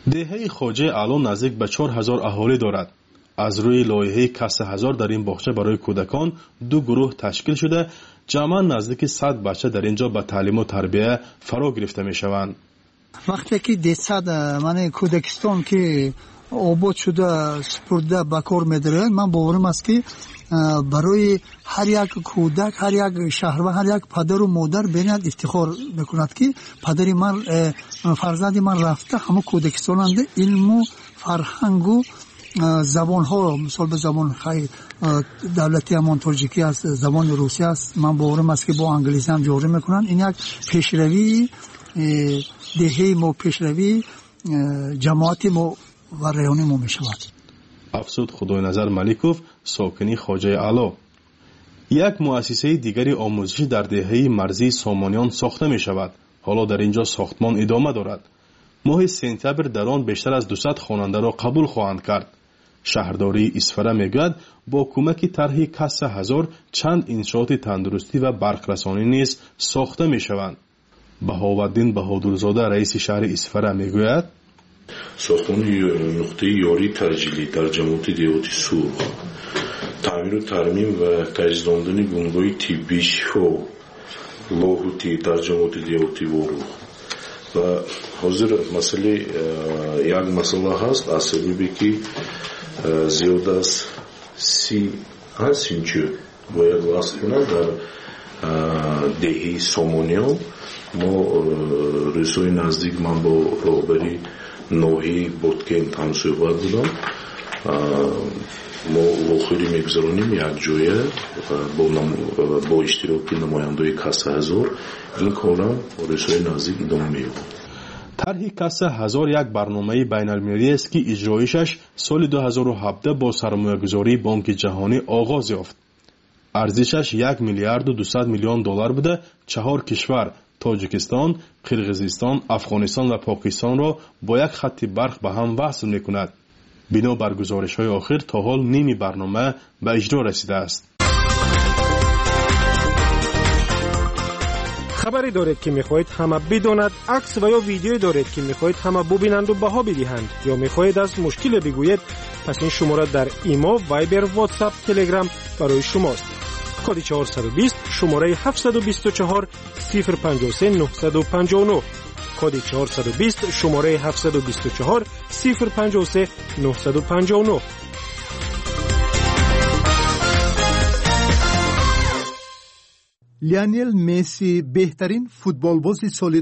деҳаи хоҷаи аъло наздик ба 4000 аҳолӣ дорад. аз рӯи лоиҳаи касса ҳазор дар ин боғча барои кӯдакон ду гурӯҳ ташкил шуда ҷамъан наздики 100 бача дар ин ҷо ба таълиму тарбия фаро гирифта мешаванд. вақте ки детсад мани кӯдакистон ки обод шуда супурда ба кор медарад, ман боварим аст ки барои ҳар як кӯдак, ҳар як шаҳрванд, ҳар як падару модар бениҳоят ифтихор мекунад ки падари ман, фарзанди ман рафта ҳамо кӯдакистонанда илму фарҳангу забонҳо, мисол ба забон давлати ҳамон тоҷикӣ аст, забони русия аст, ман боварим аст ки бо англизи ҳам ҷорӣ мекунанд. ин як пешравии деҳаи мо, пешравии ҷамоати мо ва раёни мо мешавад. афзуд худойназар маликов, сокини хоҷаи аъло. як муассисаи дигари омӯзишӣ дар деҳаи марзии сомониён сохта мешавад. ҳоло дар ин ҷо сохтмон идома дорад. моҳи сентябр дар он бештар аз 200 хонандаро қабул хоҳанд кард. шаҳрдории исфара мегӯяд бо кӯмаки тарҳи касса ҳазор чанд иншооти тандурустӣ ва барқрасонӣ низ сохта мешаванд. баҳоваддин баҳодурзода раиси шаҳри исфара мегӯяд: сохтмони нуқтаи ёрии таъҷилӣ дар ҷамоати деҳоти сурх, таъмиру тармим ва кайҷдондани бунгоҳи тиббии шифо, лоҳути дар ҷамоати деҳоти ворух. ва ҳозир масъалаи як масъала ҳаст, аз сабаби ки зиёда аз 30 инчу бояд васл кунад дар деҳаи сомониён. мо рӯзҳои наздик ман бо роҳбари ноҳияи Боткент ҳамсӯҳбат будам. мо вохӯрӣ мегузаронем якҷоя бо иштироки намояндои касса ҳазор. ин корам рӯзҳои наздик идома меёбад. тарҳи касса ҳазор як барномаи байналмилалиест ки иҷроишаш соли 2017 бо сармоягузории Бонки ҷаҳонӣ оғоз ёфт. арзишаш 1 миллиарду 200 миллион доллар буда 4 кишвар тоҷикистон, қирғизистон, афғонистон ва покистонро бо як хатти барқ ба ҳам васл мекунад. бино бар гузоришҳои охир то ҳол ними барнома ба иҷро расидааст. хабаре доред ки мехоҳед ҳама бидонад, акс ва ё видеое доред ки мехоҳед ҳама бубинанду баҳо бидиҳанд ё мехоҳед аз мушкиле бигӯед, пас ин шумора дар имо, вайбер, ватсап, телеграм барои шумост. коди 420 шумораи 724 053 959, коди 420 шумораи 724 053 959. لیونل مسی بهترین فوتبالباز سال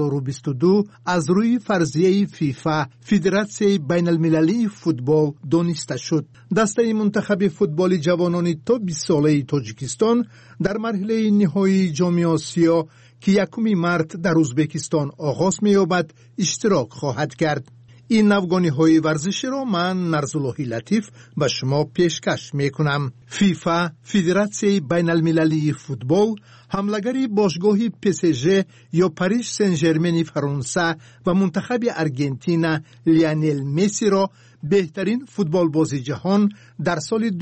2022 از روی فرضیه فیفا فدراسیون بین المللی فوتبال دانسته شد. دسته منتخب فوتبال جوانان تا 20 ساله تاجیکستان در مرحله نهایی جام آسیا که 1 مارس در ازبکستان آغاز می‌یابد اشتراک خواهد کرد. این نوگانی‌های ورزشی را من نرزاللهی لطیف به شما پیشکش میکنم. فیفا فدراسیون بین المللی فوتبال حملگری باشگاه PSG یا پاریس سن ژرمن فرانسه و منتخب آرژانتین لیونل مسی را بهترین فوتبالباز جهان در سال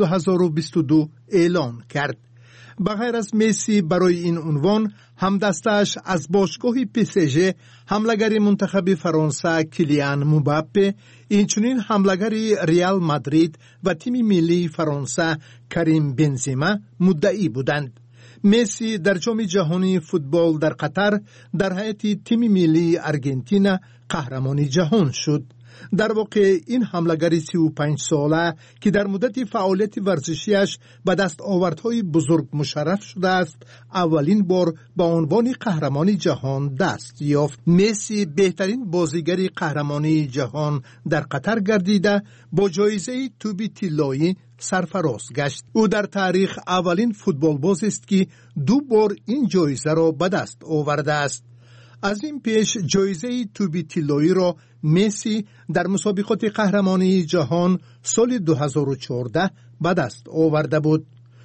2022 اعلام کرد. بغیر از مسی برای این عنوان همدستش از باشگاه PSG حملگر منتخب فرانسه کیلیان مباپه، اینچنین حملگر ریال مادرید و تیم ملی فرانسه کریم بنزما مدعی بودند. مسی در جام جهانی فوتبال در قطر در هیئت تیم ملی آرژانتین قهرمان جهان شد. در واقع این حملگر 35 ساله که در مدت فعالیت ورزشیش به دستاوردهای بزرگ مشرف شده است، اولین بار به عنوان قهرمان جهان دست یافت. مسی بهترین بازیگر قهرمانی جهان در قطر گردیده با جایزه توپ طلایی سرفراز گشت. او در تاریخ اولین فوتبالباز است که 2 بار این جایزه را به دست آورده است. از این پیش جایزه توپ طلایی را مسی در مسابقات قهرمانی جهان سال 2014 به دست آورده بود.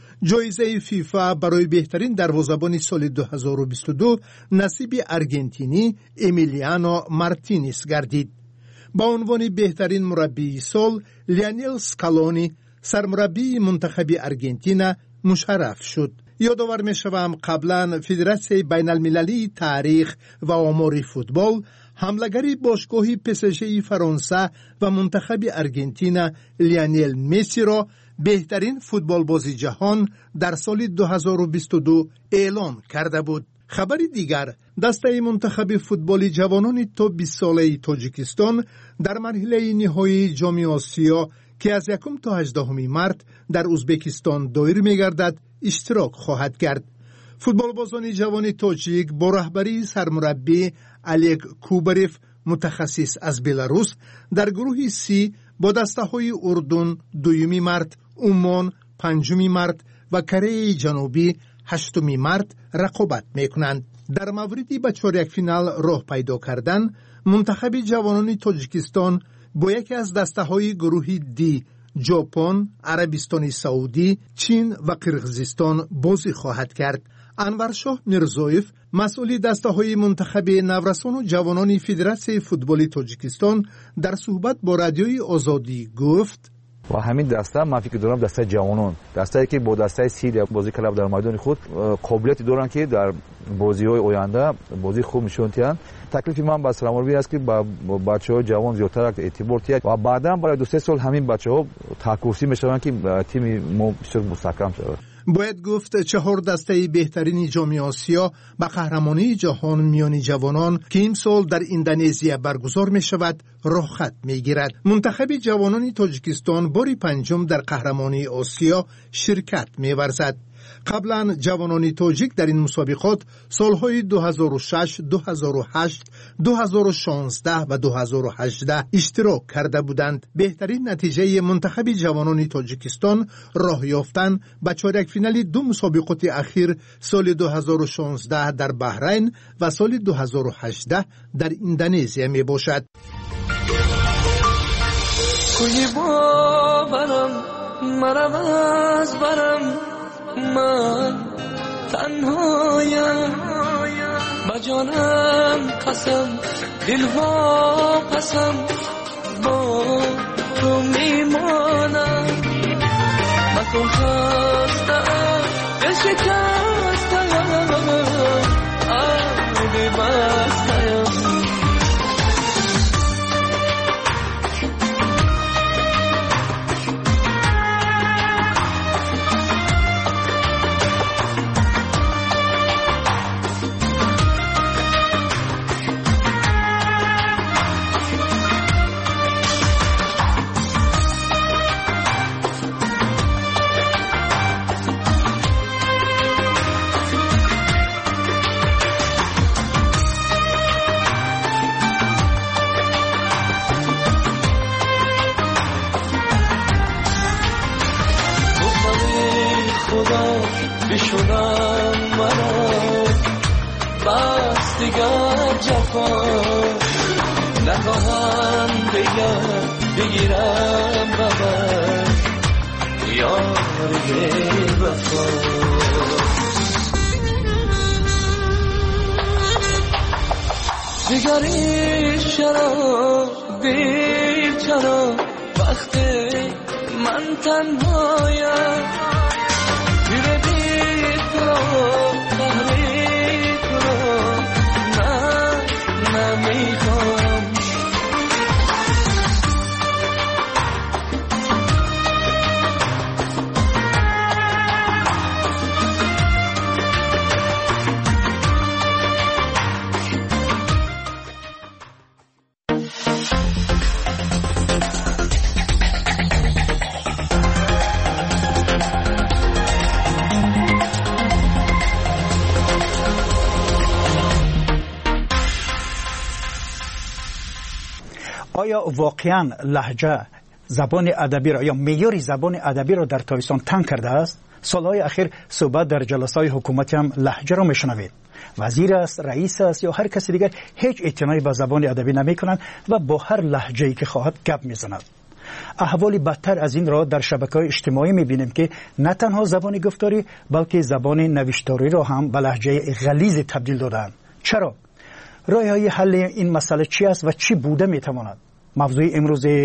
جایزه فیفا برای بهترین دروازه‌بان سال 2022 نصیب آرژانتینی امیلیانو مارتینز گردید. با عنوان بهترین مربی سال لیونل اسکالونی سرمربی منتخب آرژانتین مشرف شد. یادآور می‌شوم قبلا فدراسیون بین المللی تاریخ و آمار فوتبال حمله‌گر باشگاه PSG فرانسه و منتخب آرژانتین لیونل مسی را بهترین فوتبالباز جهان در سال 2022 اعلام کرده بود. خبر دیگر، دسته منتخب فوتبال جوانان تا 20 ساله تاجیکستان در مرحله نهایی جام آسیا که از 1 تا 18 مارس در ازبکستان دایر می‌گردد اشتراک خواهد کرد. فوتبالبازان جوان تاجیک با رهبری سرمربی الگ کوبریف متخصص از بلاروس در گروه سی با دسته‌های اردن 2 مارس، عمان 5 مارس و کره جنوبی 8 مارس رقابت می‌کنند. در موردی به چهارک فینال راه پیدا کردن، منتخب جوانان تاجیکستان با یکی از دسته‌های گروه دی ژاپن، عربستان سعودی، چین و قرقیزستان بازی خواهد کرد. انورشاه میرزویف، مسئول دسته‌های منتخب نورسان و جوانان فدراسیون فوتبال تاجیکستان در صحبت با رادیوی آزادی گفت: و همین دسته من فکر دارم دسته جوانان، دسته‌ای که با دسته سیل بازی کلاب در میدان خود قابلیت دارن که در بازی‌های آینده بازی خوب نشون دهند. تکلیف من با سلام‌آوری است که با بچه‌های جوان زیادتر اعتبار تیاد و بعداً برای 2-3 سال همین بچه‌ها تکورسی میشوند که تیم ما بسیار مستحکم شود. باید گفت 4 دسته بهترین جام آسیا به قهرمانی جهان میان جوانان که این سال در اندونزیا برگزار می شود راه خط می گیرد. منتخب جوانان تاجیکستان باری 5 در قهرمانی آسیا شرکت می ورزد. قبلا جوانان تاجیک در این مسابقات سالهای 2006، 2008، 2016 و 2018 اشتراک کرده بودند. بهترین نتیجه منتخب جوانان تاجیکستان راه یافتن به چهارک فینال 2 مسابقات اخیر سال 2016 در بحرین و سال 2018 در اندونزیا می باشد. کوی باورم مرم از برم، من تنهایم با جانم قسم، دلها قسم با تو میمانم. من تو خستم دل شکستم، آبی بستم. بشونم مرا بس دیگر جفا نخواهم دیگر بگیرم ببر یار وفا. دیگری چرا دیر چرا وقتی من تنهایم آیا واقعا لهجه زبان ادبی را یا معیار زبان ادبی را در تاجیکستان تنگ کرده است؟ سالهای اخیر صحبت در جلسه‌های حکومتی هم لهجه را میشنوید. وزیر است، رئیس است یا هر کسی دیگر هیچ اعتنایی به زبان ادبی نمیکنند و با هر لهجه‌ای که خواهد گپ میزنند. احوالی بدتر از این را در شبکه‌های اجتماعی می‌بینیم که نه تنها زبان گفتاری بلکه زبان نوشتاری را هم به لهجه غلیظ تبدیل دادند. چرا؟ راه‌های حل این مسئله چی است و چی بوده می‌تواند؟ موضوع امروز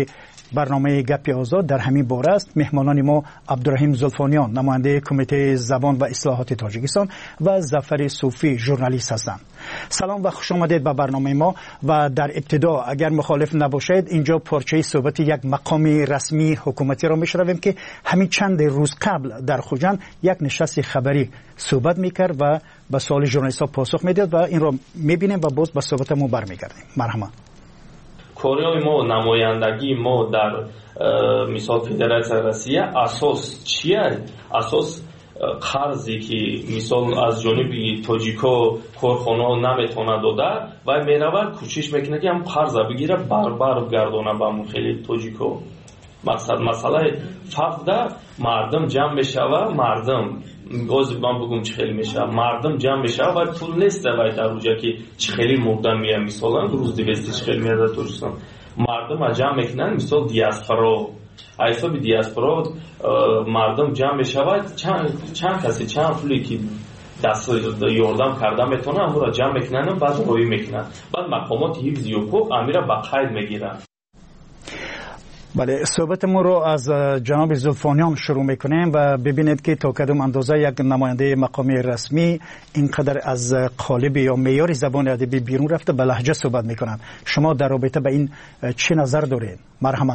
برنامه گپ آزاد در همین باره است. مهمانان ما عبدالرحیم زلفانیان نماینده کمیته زبان و اصلاحات تاجیکستان و ظفر صوفی ژورنالیست هستند. سلام و خوش آمدید به برنامه ما. و در ابتدا اگر مخالف نباشید اینجا پارچه صحبت یک مقام رسمی حکومتی را میشنویم که همین چند روز قبل در خوجند یک نشست خبری صحبت میکرد و به سوال ژورنالیست‌ها پاسخ میداد و این را میبینیم و باز به صحبتمون برمیگردیم. مرحبا. کاری ما نمایندگی ما در مثال فدراسیون روسیه اساس چیه؟ اساس قرضی که مثال از جانب تاجیکا کارخانه نمیتونه داده و میرود کوشش میکنه که هم قرض بگیره برگردونه به اون خیلی تاجیکا. مسئله فقط مردم جمع بشه و مردم باز من بگم چه خیلی میشه مردم جمع بشه و پول نیست و در اونجا که چه خیلی مردم میه مثلا روز 200 چه خیلی میاد تاجیکستان مردم جمع میکنن مثال دیاسپورا حساب دیاسپورا مردم جمع بشه و چند کسی چند پولی که دست یاردم کرده میتونه امور را جمع میکنن و بعد روی میکنن بعد مقامات حفظ حقوق امیر با قید میگیرن. بله صحبتمون رو از جناب زلفانیان شروع میکنیم و ببینید که تا کدام اندازه یک نماینده مقامی رسمی اینقدر از قالب یا معیار زبان ادبی بیرون رفته به لهجه صحبت میکنن. شما در رابطه به این چه نظر دارید؟ مرحبا.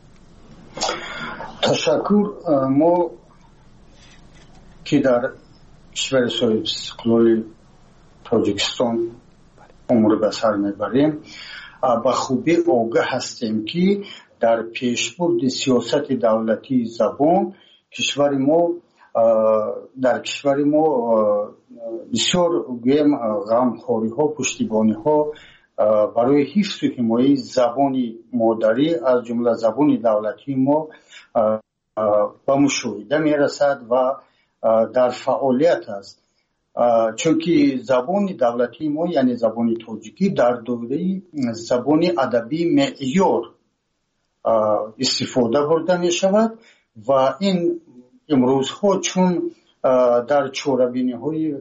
تشکر. ما که در کشور صاحب استقلال تاجیکستان امور به سر میبریم به خوبی آگاه هستیم که در پیشبرد سیاست دولتی زبان در کشور ما بسیار غمخواری ها پشتیبانی ها برای حفظ و حمایت زبان مادری از جمله زبان دولتی ما به مشاهده میرسد و در فعالیت است. چون که زبان دولتی ما یعنی زبان تاجیکی در دوره زبان ادبی معیار استفاده برده می شود و این امروز ها چون در چاره‌بینی های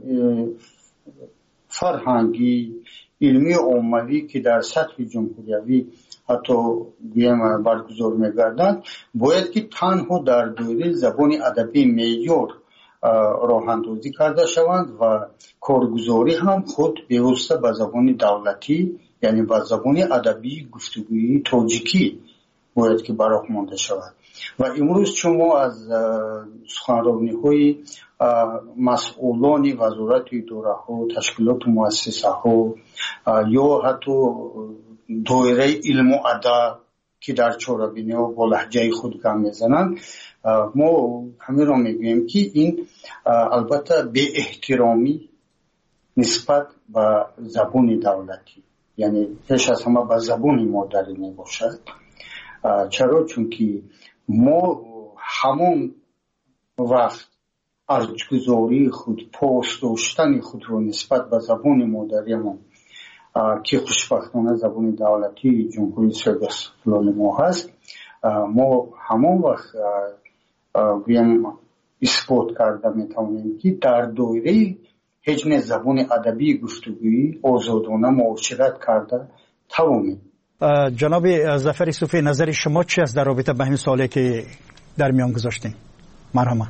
فرهنگی علمی عمومی که در سطح جمهوری حتی برگزار می گردند باید که تنها در دوره زبان ادبی معیار راه اندازی کرده شوند و کارگزاری هم خود پیوسته به زبان دولتی یعنی به زبان ادبی گفتگویی تاجیکی باید که برآمده شود. و امروز چون ما از سخنرانی های مسئولان وزارت اداره ها تشکیلات مؤسسه ها یا حتی دایره علم و ادب که در چاره‌بینی ها با لهجه خود گام میزنند ما همین را میگوییم که این البته به احترامی نسبت به زبان دولتی یعنی پیش از همه به زبان مادری می باشد. چرا؟ چون که ما همون وقت ارزش‌گذاری خود پاس داشتن خود رو نسبت به زبان مادریمون که خوشبختانه زبان دولتی جمهوری اسلامی استقلال ما هست ما همون وقت اثبات کرده میتونیم که در دایره حجم زبان ادبی گفتگویی آزادانه معاشرت کرده توانیم. جناب ظفر صوفی نظر شما چی است در رابطه با این سوالی که در میان گذاشتیم؟ مرحبا.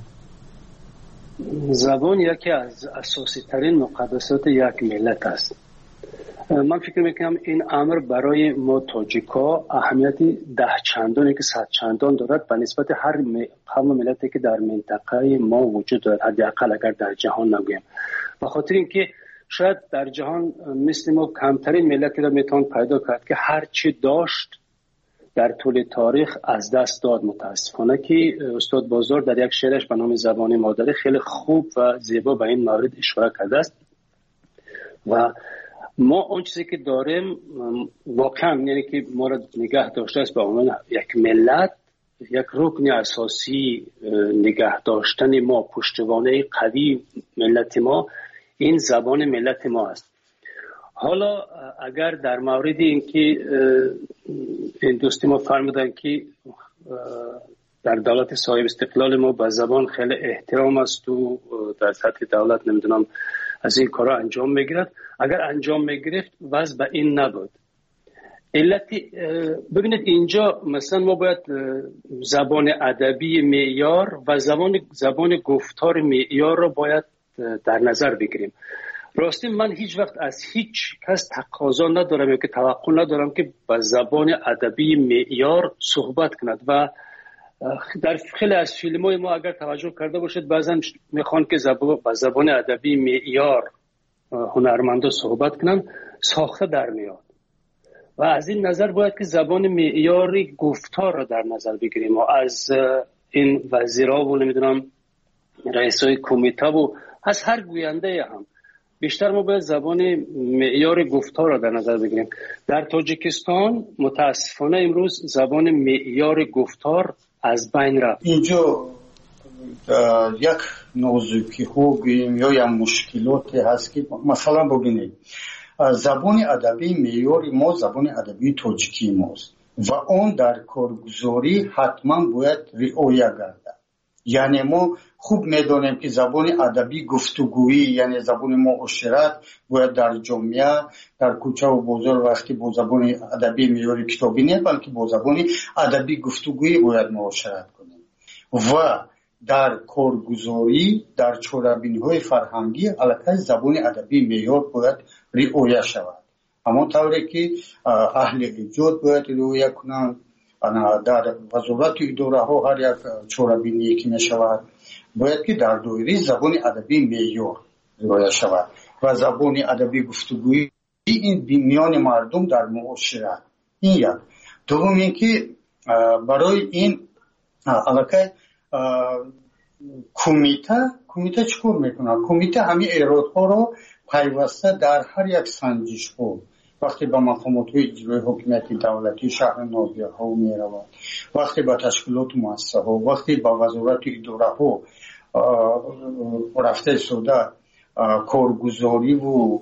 زبان یکی از اساسی ترین مقدسات یک ملت است. من فکر میکنم این امر برای ما تاجیکا اهمیت 10 چندانی که 100 چندان دارد به نسبت هر قوم ملتی که در منطقه ما وجود دارد، حداقل اگر در جهان نگویم. به خاطر اینکه شاید در جهان مثل ما کمترین ملتی را میتوان پیدا کرد که هر چی داشت در طول تاریخ از دست داد. متاسفانه که استاد بازار در یک شعرش به نام زبان مادری خیلی خوب و زیبا به این مورد اشاره کرده است و ما اون چیزی که داریم واقعا یعنی که ما را نگه داشته است به عنوان یک ملت، یک رکن اساسی نگه داشتن ما، پشتوانه قوی ملت ما این زبان ملت ما است. حالا اگر در مورد اینکه این دوستی ما فرمودن که در دولت صاحب استقلال ما به زبان خیلی احترام است و در سطح دولت نمیدونم از این کارا انجام میگیرد، اگر انجام میگرفت وضع به این نبود. علتی ببینید اینجا مثلا ما باید زبان ادبی معیار و زبان گفتار معیار رو باید در نظر بگیریم. راستی من هیچ وقت از هیچ کس تقاضا ندارم یا که توقع ندارم که با زبان ادبی معیار صحبت کند و در خیلی از فیلم‌های ما اگر توجه کرده باشید بعضا میخوان که با زبان ادبی معیار هنرمندا صحبت کنن، ساخته در میاد و از این نظر باید که زبان معیاری گفتار را در نظر بگیریم و از این وزیرا و نمیدونم رئیسای کمیته و از هر گوینده هم بیشتر ما باید زبان معیار گفتار را در نظر بگیریم. در تاجیکستان متاسفانه امروز زبان معیار گفتار از بین رفت. اینجا یک نازکی خوبیم یا مشکلاتی هست که مثلا ببینید زبان ادبی معیاری ما زبان ادبی تاجیکی ماست و اون در کارگزاری حتما باید رعایت گردد. یعنی ما خوب میدونیم که زبان ادبی گفتگویی یعنی زبان معاشرت باید در جامعه در کوچه و بازار وقتی با زبان ادبی معیاری کتابی نه بلکه با زبان ادبی گفتگویی باید معاشرت کنیم و در کارگزاری در چاره‌بینی‌های فرهنگی علاقه زبان ادبی معیار باید رعایت شود. اما طوری که اهل ایجاد باید رعایت کنند. در وزارت اداره ها هر یک چاره‌بینی که می شود باید که در دایره زبان ادبی معیار رعایت شود و زبان ادبی گفتگویی این میان مردم در معاشرت. این یک. دوم اینکه برای این علاقه کمیته چیکار میکنه؟ کمیته همین ایرادها رو پیوسته در هر یک سنجش ها وقتی به مقامات اجرای حکومت دولتی شهر ناظر ها می رود، وقتی به تشکیلات مؤسسه ها، وقتی به وزارت اداره ها رفته شده کارگزاری و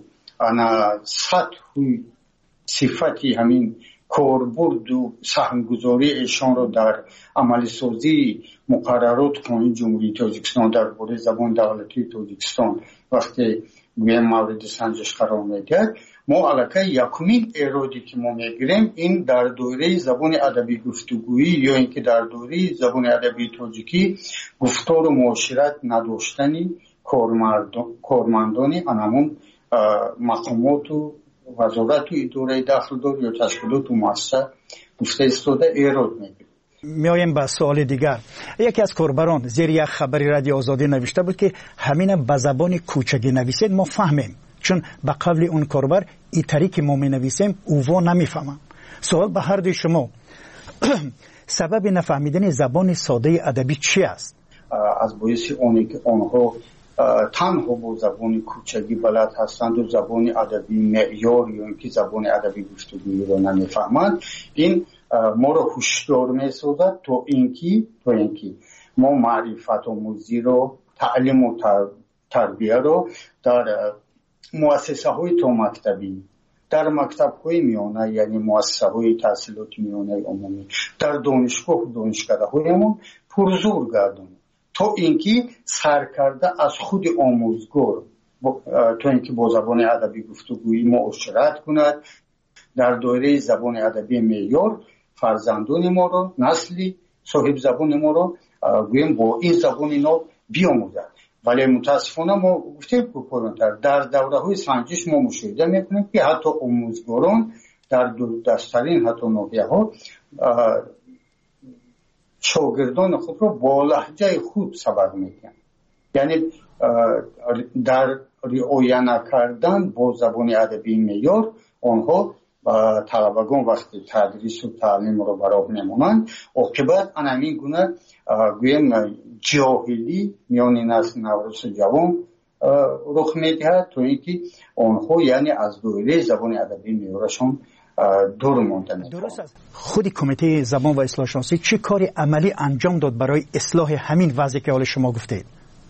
سطح صفتی همین کاربرد و سهمگذاری ایشان را در عملی سازی مقررات قانون جمهوری تاجیکستان درباره زبان دولتی تاجیکستان وقتی گویم مورد سنجش قرار میگیرد، ما علاقه یکمین ایرادی که ما میگیریم این در دوره زبان ادبی گفتگویی یا اینکه در دوره زبان ادبی تاجیکی گفتار و معاشرت نداشتنی کارمندانی انمون مقامات و وزارت و اداره داخلدار یا تشکیلات و مؤسسه گفته استاده ایراد میگیریم. میایم به سوال دیگر. یکی از کاربران زیر یک خبری رادیو آزادی نوشته بود که همین به زبان کوچگی نویسید ما فهمیم، چون به قول اون کاربر این طریق ما می نویسیم اووا نمیفهمم. سوال به هر دوی شما سبب نفهمیدن زبان ساده ادبی چی است؟ از باعث اونی که آنها تنها با زبان کوچگی بلد هستند و زبان ادبی معیار یا اینکه زبان ادبی گفتگویی رو نمیفهمند، این ما رو هوشیار می‌سازد تا اینکه ما معرفت آموزی رو تعلیم و تربیه رو در مؤسسه های تا مکتبی در مکتب های میانه یعنی مؤسسه های تحصیلاتی میانه عمومی در دانشگاه و دانشکده هایمون پرزور گردونیم تا اینکه سرکرده از خود آموزگار تا اینکه با زبان ادبی گفتگویی معاشرت کند در دایره زبان ادبی معیار فرزندان ما رو نسلی صاحب زبان ما رو گویم با این زبان نو بیاموزد. ولی متاسفانه ما گفتیم در دوره های سنجش ما مشاهده میکنیم که حتی آموزگاران در دستترین حتی ناحیه ها شاگردان خود را با لهجه خود سبق میگن، یعنی در رعایت نکردن با زبان ادبی معیار آنها طلبگان وقتی تدریس و تعلیم را برای میمونند عاقبت همین گونه گویم جاهلی میان نسل نوروز جوان رخ میدهد تا اینکه آنها یعنی از دایره زبان ادبی معیارشون دور مانده میکنند. درست است. خود کمیته زبان و اصلاح شناسی چه کاری عملی انجام داد برای اصلاح همین وضعی که حال شما گفتید؟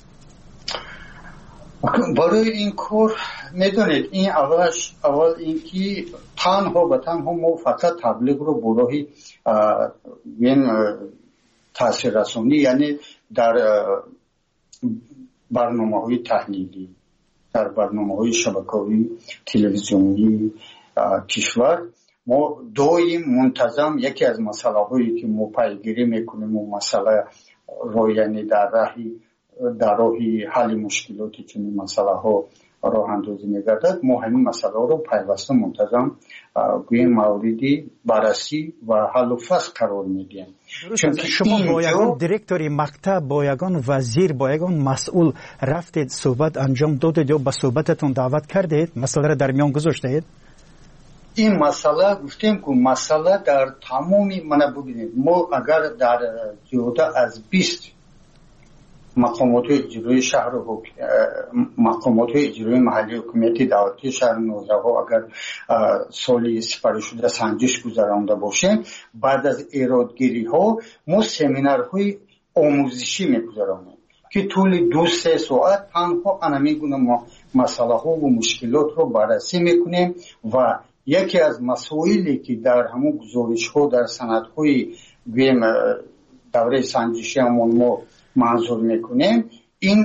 برای این کار میدونید این اول اینکه تنها ما فقط تبلیغ رو برای این تاثیر رسانی یعنی در برنامه های تحلیلی در برنامه های شبکه‌ای تلویزیونی کشور ما دویم منتظم یکی از مسئله هایی که ما پیگیری میکنیم و مسئله رو یعنی در راهی حل مشکلات چنین مسئله ها راه اندازی میگردد. ما همین مسئله رو پیوسته منتظم گویم موردی بررسی و حل و فصل قرار میدیم. شما با یگان دیرکتوری مکتب، با یگان وزیر، با یگان مسئول رفتید صحبت انجام دادید یا به صحبتتون دعوت کردید؟ مسئله را در میان گذاشتید؟ این مسئله گفتیم که مسئله در تمامی ببینید ما اگر در جدا از 20 مقامات اجرایی شهر و مقامات اجرایی محلی حکومتی دولتی شهر نوزرها اگر سالی سپری شده سنجش گذرانده باشیم، بعد از ایرادگیری ها ما سمینارهای آموزشی میگذرانیم که طول 2-3 ساعت تنها همین گونه مسئله ها و مشکلات رو بررسی میکنیم و یکی از مسائلی که در همون گزارش ها در سندهای دوره سنجشی همون ما منظور میکنیم این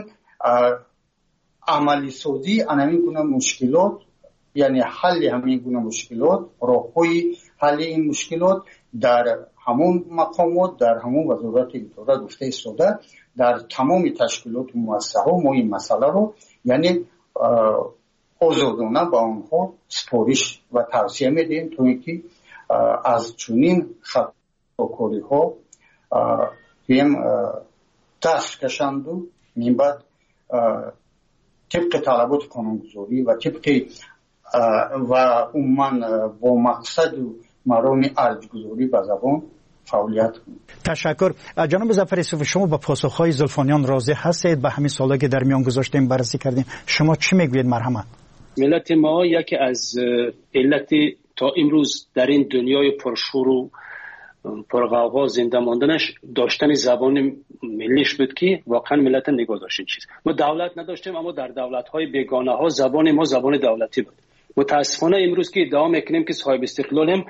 عملی سازی همین گونه مشکلات، یعنی حل همین گونه مشکلات، راههای حل این مشکلات در همون مقامات، در همون وزارت اداره گفته ساده در تمام تشکیلات و مؤسسه ها ما این مسئله رو یعنی آزادانه با آنها سپارش و توصیه میدیم تا اینکه از چنین خطاکاری ها دست کشند و من بعد طبق طلبات قانونگذاری و طبق و عموما با مقصد و مرام ارجگذاری به زبان فعالیت کنید. تشکر. جناب ظفر یوسف، شما با پاسخهای زلفانیان راضی هستید؟ به همین سوالی که در میان گذاشتیم بررسی کردیم، شما چی میگوید؟ مرحمت. ملت ما یکی از علت تا امروز در این دنیای پرشور و پرغوغا زنده ماندنش داشتن زبان ملیش بود که واقعا ملت نگاه داشت. این چیز ما دولت نداشتیم اما در دولت‌های بیگانه ها زبان ما زبان دولتی بود. متاسفانه امروز که ادعا میکنیم که صاحب استقلالیم،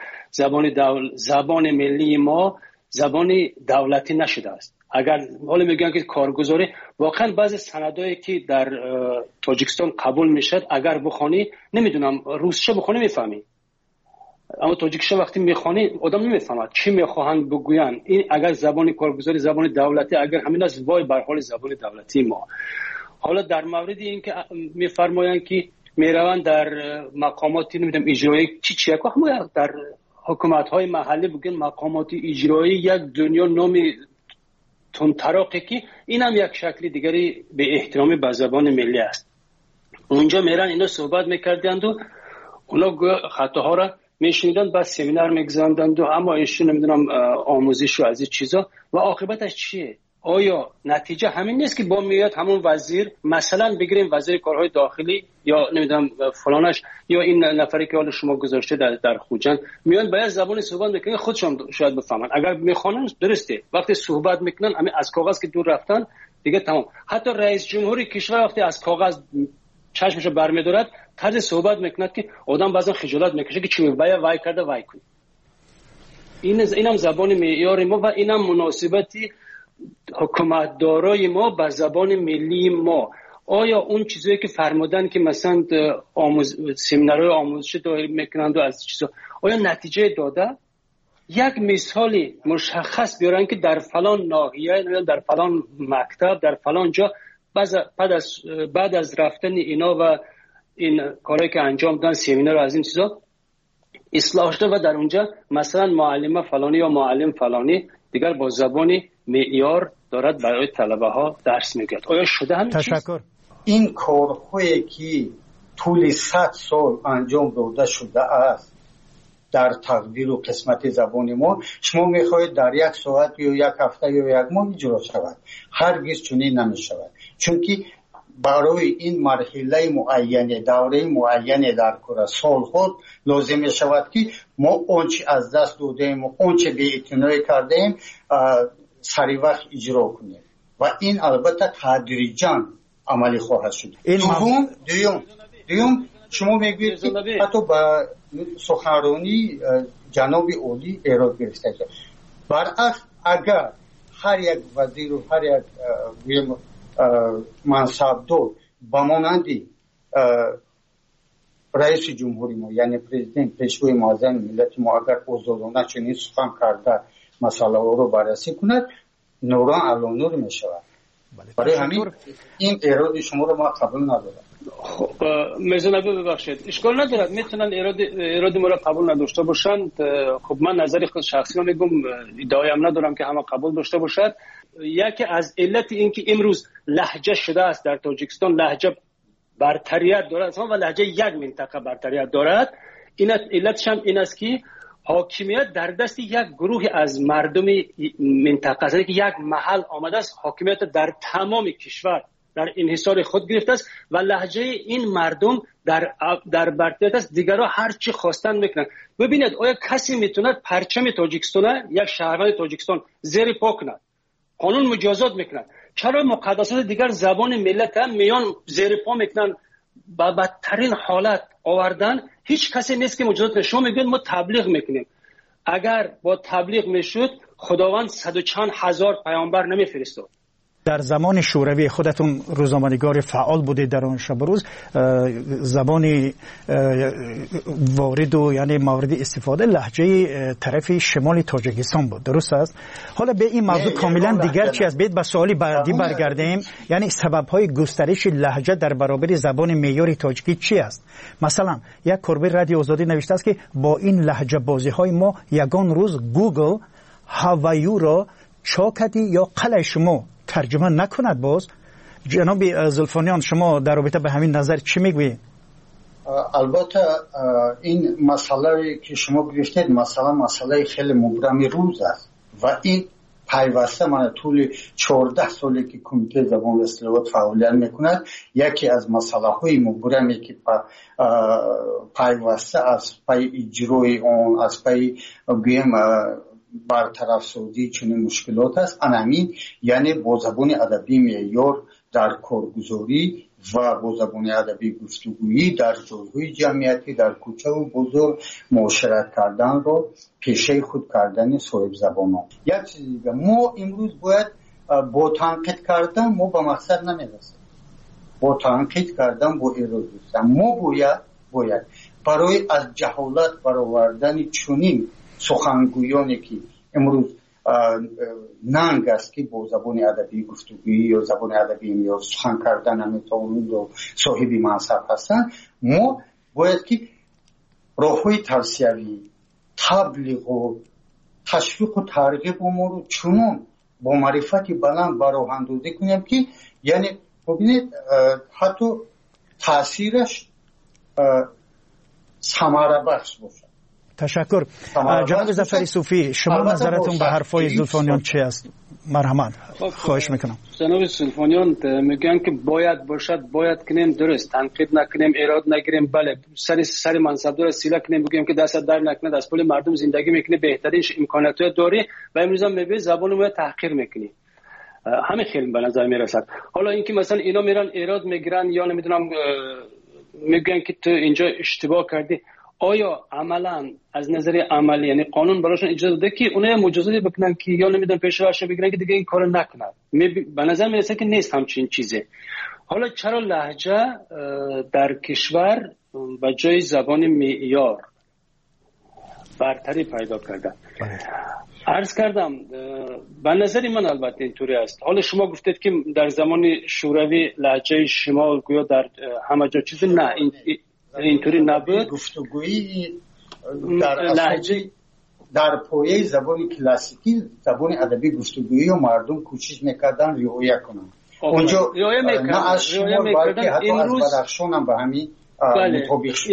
زبان ملی ما زبان دولتی نشده است. اگر حالا میگن که کارگزاری، واقعا بعضی سندایی که در تاجیکستان قبول میشد اگر بخونی، نمیدونم روسچه بخونی میفهمی، اما تاجیکشه وقتی میخوانی آدم نمیفهمد چی میخواهند بگوین. این اگر زبان کارگزاری زبان دولتی اگر همین از وای بر حال زبان دولتی ما. حالا در مورد این که میفرمایند که میروند در مقامات نمیدونم اجرایی چی همون در حکومت های محلی بگن مقامات اجرایی یک دنیا نامی تندتراقی که این هم یک شکل دیگری به احترامی به زبان ملی است. اونجا میرن اینا صحبت میکردند و اونا خطاها را میشنیدن، بعد سمینار میگذاندند و اما ایشون نمیدونم آموزش و از این چیزا و عاقبتش چیه؟ آیا نتیجه همین نیست که با میاد همون وزیر، مثلا بگیریم وزیر کارهای داخلی یا نمیدونم فلانش یا این نفری که حالا شما گذاشته در خوجند، میان باید زبان صحبت میکنن، خودشون شاید بفهمن. اگر میخوانن درسته، وقتی صحبت میکنن همین از کاغذ که دور رفتن دیگه تمام. حتی رئیس جمهوری کشور وقتی از کاغذ چشمشو برمی‌دارد طرز صحبت میکند که آدم بعضا خجالت میکشه که چی میگه، وای کرده وای کن. اینم زبان معیار ما و اینم مناسبتی حکومتدارای ما به زبان ملی ما. آیا اون چیزایی که فرمودن که مثلا سمینارهای آموزشی دایر میکنند و از چیزا آیا نتیجه داده؟ یک مثالی مشخص بیارن که در فلان ناحیه، در فلان مکتب، در فلان جا بعد از رفتن اینا و این کاری که انجام دادن سمینار از این چیزا اصلاح شده و در اونجا مثلا معلم فلانی یا معلم فلانی دیگر با زبان معیار دارد برای طلبه ها درس میگه. آیا شده همین چیز؟ تشکر. این کارهایی که طول 100 سال انجام داده شده است در تقدیر و قسمت زبان ما، شما میخواهید در 1 ساعت یا 1 هفته یا 1 ماه اجرا شود؟ هرگز چنین نمیشود، چون که برای این مرحله معینه، دوره معینه در کره سال خود لازم می شود که ما آنچه از دست دادیم و آنچه به اعتنای کردیم سری وقت اجرا کنیم و این البته تدریجاً عملی خواهد شد. دوم شما میگوید که حتی با سخنرانی جناب عالی ایراد گرفته شد. برعکس اگر هر یک وزیر و هر یک منصبدار با مانندی رئیس جمهوری ما یعنی پرزیدنت پیشوای معظم ملت ما اگر آزادانه چنین سخن کرده مسئله رو بررسی کند نوران علانور می شود. برای همین این ایراد شما رو ما قبول ندارم. خب میزان ببخشید اشکال ندارد میتونن ایراد ما را قبول نداشته باشند. خب من نظر خود شخصی میگم ادعایم ندارم که همه قبول داشته باشد. یکی از علت این که امروز لهجه شده است در تاجیکستان لهجه برتریت دارد و لهجه یک منطقه برتریت دارد. این علتش هم این است که حاکمیت در دست یک گروه از مردم منطقه است که یک محل آمده است حاکمیت در تمام کشور در انحصار خود گرفته است و لهجه این مردم در برتریت است. دیگرها هر چی خواستن میکنن. ببینید آیا کسی میتوند پرچم تاجیکستان یک شهروند تاجیکستان زیر پا کند؟ قانون مجازات میکنن. چرا مقدسات دیگر زبان ملت هم میان زیر پا میکنن؟ با بدترین حالت آوردن. هیچ کسی نیست که مجازات نشه. میگن ما تبلیغ میکنیم. اگر با تبلیغ میشد خداوند 100 و چند هزار پیامبر نمیفرستاد. در زمان شوروی خودتون روزنامه‌نگار فعال بودید در اون شب روز زبان وارد و یعنی مورد استفاده لهجه طرف شمال تاجیکستان بود درست است؟ حالا به این موضوع کاملا دیگر چی است؟ بیت به سوالی بعدی برگردیم. یعنی سبب‌های گسترش لهجه در برابر زبان معیاری تاجیکی چی است؟ مثلا یک کاربر رادیو آزادی نوشته است که با این لهجه بازی‌های ما یگان روز گوگل هوایو را چاکتی یا قلعه شما ترجمه نکند. باز جناب زلفانیان شما در رابطه به همین نظر چی میگویید؟ البته این مسئله که شما گرفتید مسئله خیلی مبرم روز است و این پیوسته من طول 14 سالی که کمیته زبان و اصطلاحات فعالیت میکند یکی از مسئله های مبرمی که پیوسته از پای اجرای اون از پای گویم برطرف سازی چنین مشکلات است. همین یعنی با زبان ادبی معیار در کارگزاری و با زبان ادبی گفتگویی در جایهای جمعیتی در کوچه و بزرگ معاشرت کردن رو پیشه خود کردن صاحب زبانان. یک چیز دیگه ما امروز باید با تنقید کردن ما به مقصد نمیرسیم. با تنقید کردن با ایراد ما باید برای از جهالت برآوردن چنین سخنگویانی که امروز ننگ است که با زبان ادبی گفتگویی یا زبان ادبی یا سخن کردن نمیتوانند و صاحب منصب هستند ما باید که راههای توصیوی تبلیغ و تشویق و ترغیب ما رو چنان با معرفتی بلند براندازی کنیم که یعنی ببینید حتی تاثیرش ثمره بخش باشه. تشکر. جناب ظفری صوفی شما نظرتون به حرفای زلفانیان چی است؟ مرحمت خواهش میکنم. جناب زلفانیان میگن که باید باشد باید کنیم درست تنقید نکنیم ایراد نگیریم بله سر منصبدار سیلا کنیم بگیم که دست در نکنه از پول مردم زندگی میکنه بهترین امکانات داری و امروز هم میبینی زبان ما تحقیر میکنی. همه خیلی به نظر میرسد. حالا اینکه مثلا اینا میرن ایراد میگیرن یا نمیدونم میگن که تو اینجا اشتباه کردی آیا عملا از نظر عملی یعنی قانون براشون اجازه داده که اونها مجازاتی بکنن که یا نمیدونم پیشورش بگیرن که دیگه این کارو نکنن؟ به نظر میرسه که نیست همچین چیزی. حالا چرا لهجه در کشور و جای زبان معیار برتری پیدا کرده؟ عرض کردم به نظر من البته اینطوری است. حالا شما گفتید که در زمان شوروی لهجه شمال گویا در همه جا چیزی نه اینطوری نبود. گفتگویی در لهجه در پایه زبان کلاسیکی زبان ادبی گفتگویی و مردم کوشش میکردن رعایت کنن. اونجا نه از شما بلکه حتی از بدخشان هم به همین مطابق شد.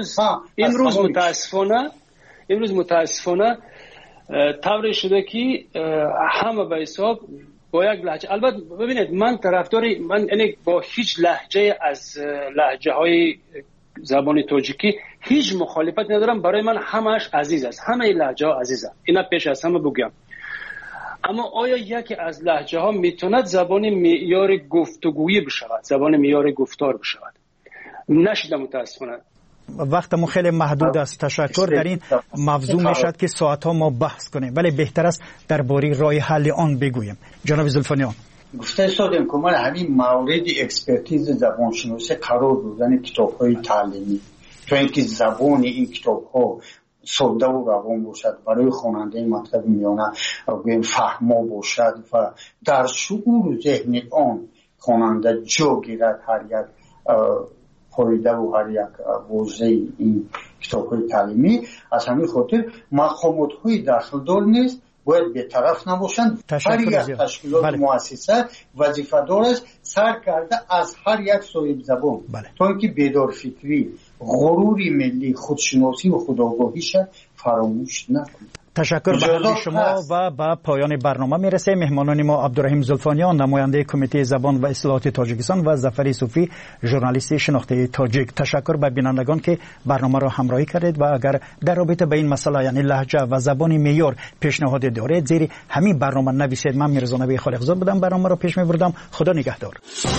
امروز متاسفانه طوری شده که همه به حساب با یک لهجه. البته ببینید من طرفداری یعنی با هیچ لهجه از لهجه های زبان تاجیکی هیچ مخالفت ندارم. برای من همش عزیز است. همه لهجه ها عزیزه. اینا پیش از همه بگم. اما آیا یکی از لهجه ها میتوند زبان معیار گفتگویی بشود؟ زبان معیار گفتار بشود؟ نشیدم متاسفانه. وقتمون خیلی محدود است. تشکر. در این موضوع میشد که ساعت‌ها ما بحث کنیم ولی بهتر است درباره راه حل آن بگوییم. جناب زلفانیان گفته شدیم که من همین مورد اکسپرتیز زبانشناسی قرار دادن کتاب‌های تعلیمی تا اینکه زبان این کتاب ها ساده و روان باشد، برای خواننده مطلب میانه فهما باشد و در شعور و ذهن آن خواننده جا گیرد هر یک پایده و هر یک حوزه این کتاب های تعلیمی. از همین خاطر مقامات های داخل دار نیست باید بی‌طرف نباشند. هر یک تشکیلات مؤسسه وظیفه دار است سر کرده از هر یک صاحب زبان تا اینکه بیدار فکری، غرور ملی، خودشناسی و خودآگاهیش فراموش نکنید. تشکر به شما و به پایان برنامه میرسه. مهمانان ما عبدالرحیم زلفانیان نماینده کمیته زبان و اصلاحات تاجیکستان و ظفر صوفی ژورنالیست شناخته تاجیک. تشکر به بینندگان که برنامه را همراهی کردید و اگر در رابطه به این مسئله یعنی لهجه و زبان معیار پیشنهاد دارید زیر همین برنامه نویسید. من میرزا نبی خالقزاد بودم، برنامه را پیش میبردم. خدا نگهدار.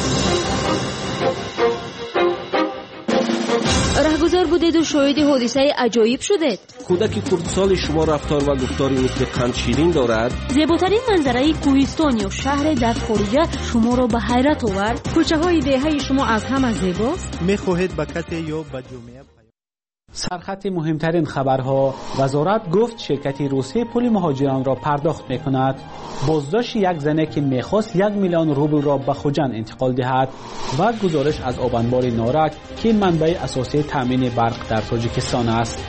رهگذار بودید و شاهد حادثه عجایب شدید. کودک کردسال شما رفتار و گفتاری مثل قند شیرین دارد. زیباترین منظره کوهستان یا شهر در خارجه شما را به حیرت آورد. کوچه های دهه شما از همه زیباست. میخواهید به کته یا به جمعه سرخط مهمترین خبرها. وزارت گفت شرکت روسیه پول مهاجران را پرداخت میکند. بازداشت یک زنه که میخواست 1 میلیون روبل را به خوجند انتقال دهد و گزارش از آبانبار نارک که منبع اساسی تامین برق در تاجیکستان است.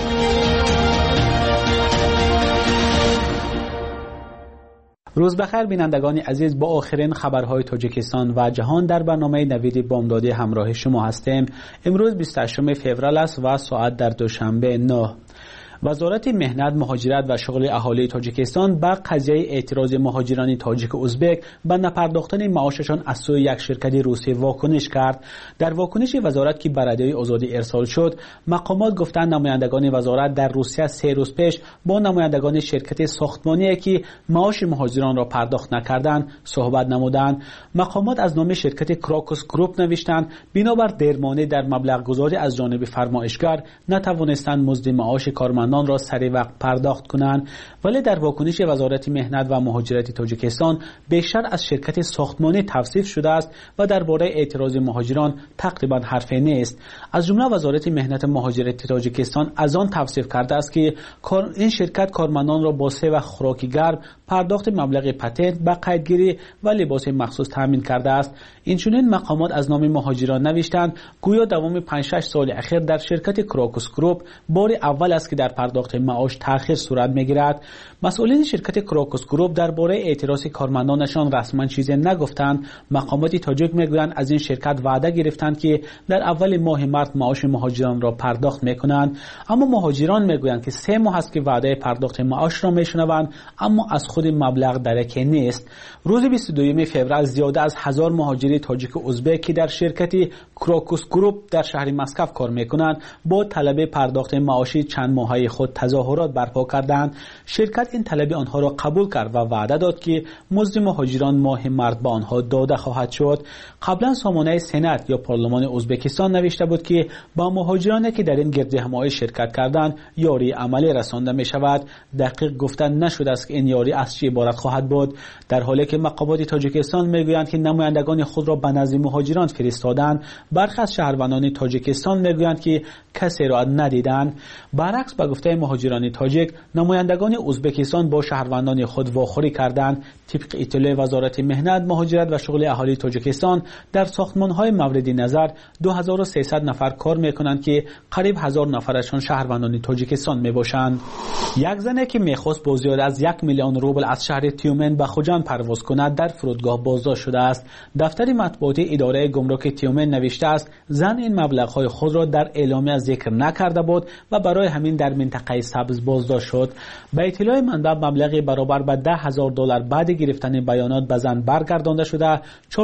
روز بخیر بینندگان عزیز، با آخرین خبرهای تاجیکستان و جهان در برنامه نوید بامدادی همراه شما هستیم. امروز 28 فوریه است و ساعت در دوشنبه 9. وزارت مهنت، مهاجرت و شغل اهالی تاجیکستان به قضیه اعتراض مهاجران تاجیک و ازبک به نپرداختن معاششان از سوی یک شرکت روسی واکنش کرد. در واکنش وزارت که به رادیوی آزادی ارسال شد، مقامات گفتند نمایندگان وزارت در روسیه 3 روز پیش با نمایندگان شرکت ساختمانی که معاش مهاجران را پرداخت نکردند صحبت نمودند. مقامات از نام شرکت کراکوس گروپ نوشتند بنابر درمانی در مبلغ گذاری از جانب فرمایشگر نتوانستند مزد معاش کارمندان را سریع وقت پرداخت کنند. ولی در واکنش وزارت مهنت و مهاجرت تاجیکستان بیشتر از شرکت ساختمانی توصیف شده است و درباره اعتراض مهاجران تقریبا حرفی نیست. از جمله وزارت مهنت مهاجرت تاجیکستان از آن توصیف کرده است که این شرکت کارمندان را با 3 وقت خوراک گرم، پرداخت مبلغ پتنت، به قیدگیری و لباس مخصوص تامین کرده است. اینچنین مقامات از نام مهاجران نوشتند گویا دوام 5-6 سال اخیر در شرکت کراکوس گروپ بار اول است که در پرداخت معاش تأخیر صورت میگیرد. مسئولین شرکت کراکوس گروپ درباره اعتراض کارمندانشان رسما چیزی نگفتند. مقامات تاجیک میگویند از این شرکت وعده گرفتند که در اول ماه مارس معاش مهاجران را پرداخت میکنند، اما مهاجران میگویند که 3 ماه است که وعده پرداخت معاش را میشنوند اما از خود مبلغ درکی نیست. روز 22 فوریه زیاده از 1000 مهاجر تاجیک و ازبک که در شرکت کراکوس گروپ در شهر مسکو کار میکنند با طلب پرداخت معاشی چند ماهه خود تظاهرات برپا کردند. شرکت این طلب آنها را قبول کرد و وعده داد که مزد مهاجران ماه مارس به آنها داده خواهد شد. قبلا سامانه سنت یا پارلمان ازبکستان نوشته بود که با مهاجرانی که در این گردهمایی شرکت کردند یاری عملی رسانده می شود. دقیق گفتن نشده است که این یاری از چه عبارت خواهد بود، در حالی که مقامات تاجیکستان میگویند که نمایندگان خود را به نزد مهاجران فرستادند. برخی از شهروندان تاجیکستان میگویند که کسی را ندیدند. برعکس به گفته مهاجران تاجیک، نمایندگان ازبکستان با شهروندان خود واخوری کردند. طبق اطلاع وزارت مهنت، مهاجرت و شغل اهالی تاجیکستان در ساختمان‌های مورد نظر 2300 نفر کار میکنند که قریب 1000 نفرشان شهروندان تاجیکستان میباشند. یک زنی که میخواست با زیاده از 1 میلیون روبل از شهر تیومن به خوجند پرواز کند در فرودگاه بازداشت شده است. دفتر مطبوعاتی اداره گمرک تیومن نوشته است زن این مبلغ‌های خود را در اعلامیه ذکر نکرده بود و برای همین در منطقه سبز بازداشت شد. به اطلاع منبع مبلغی برابر به $10,000 بعد گرفتن بیانات به زن برگردانده شده،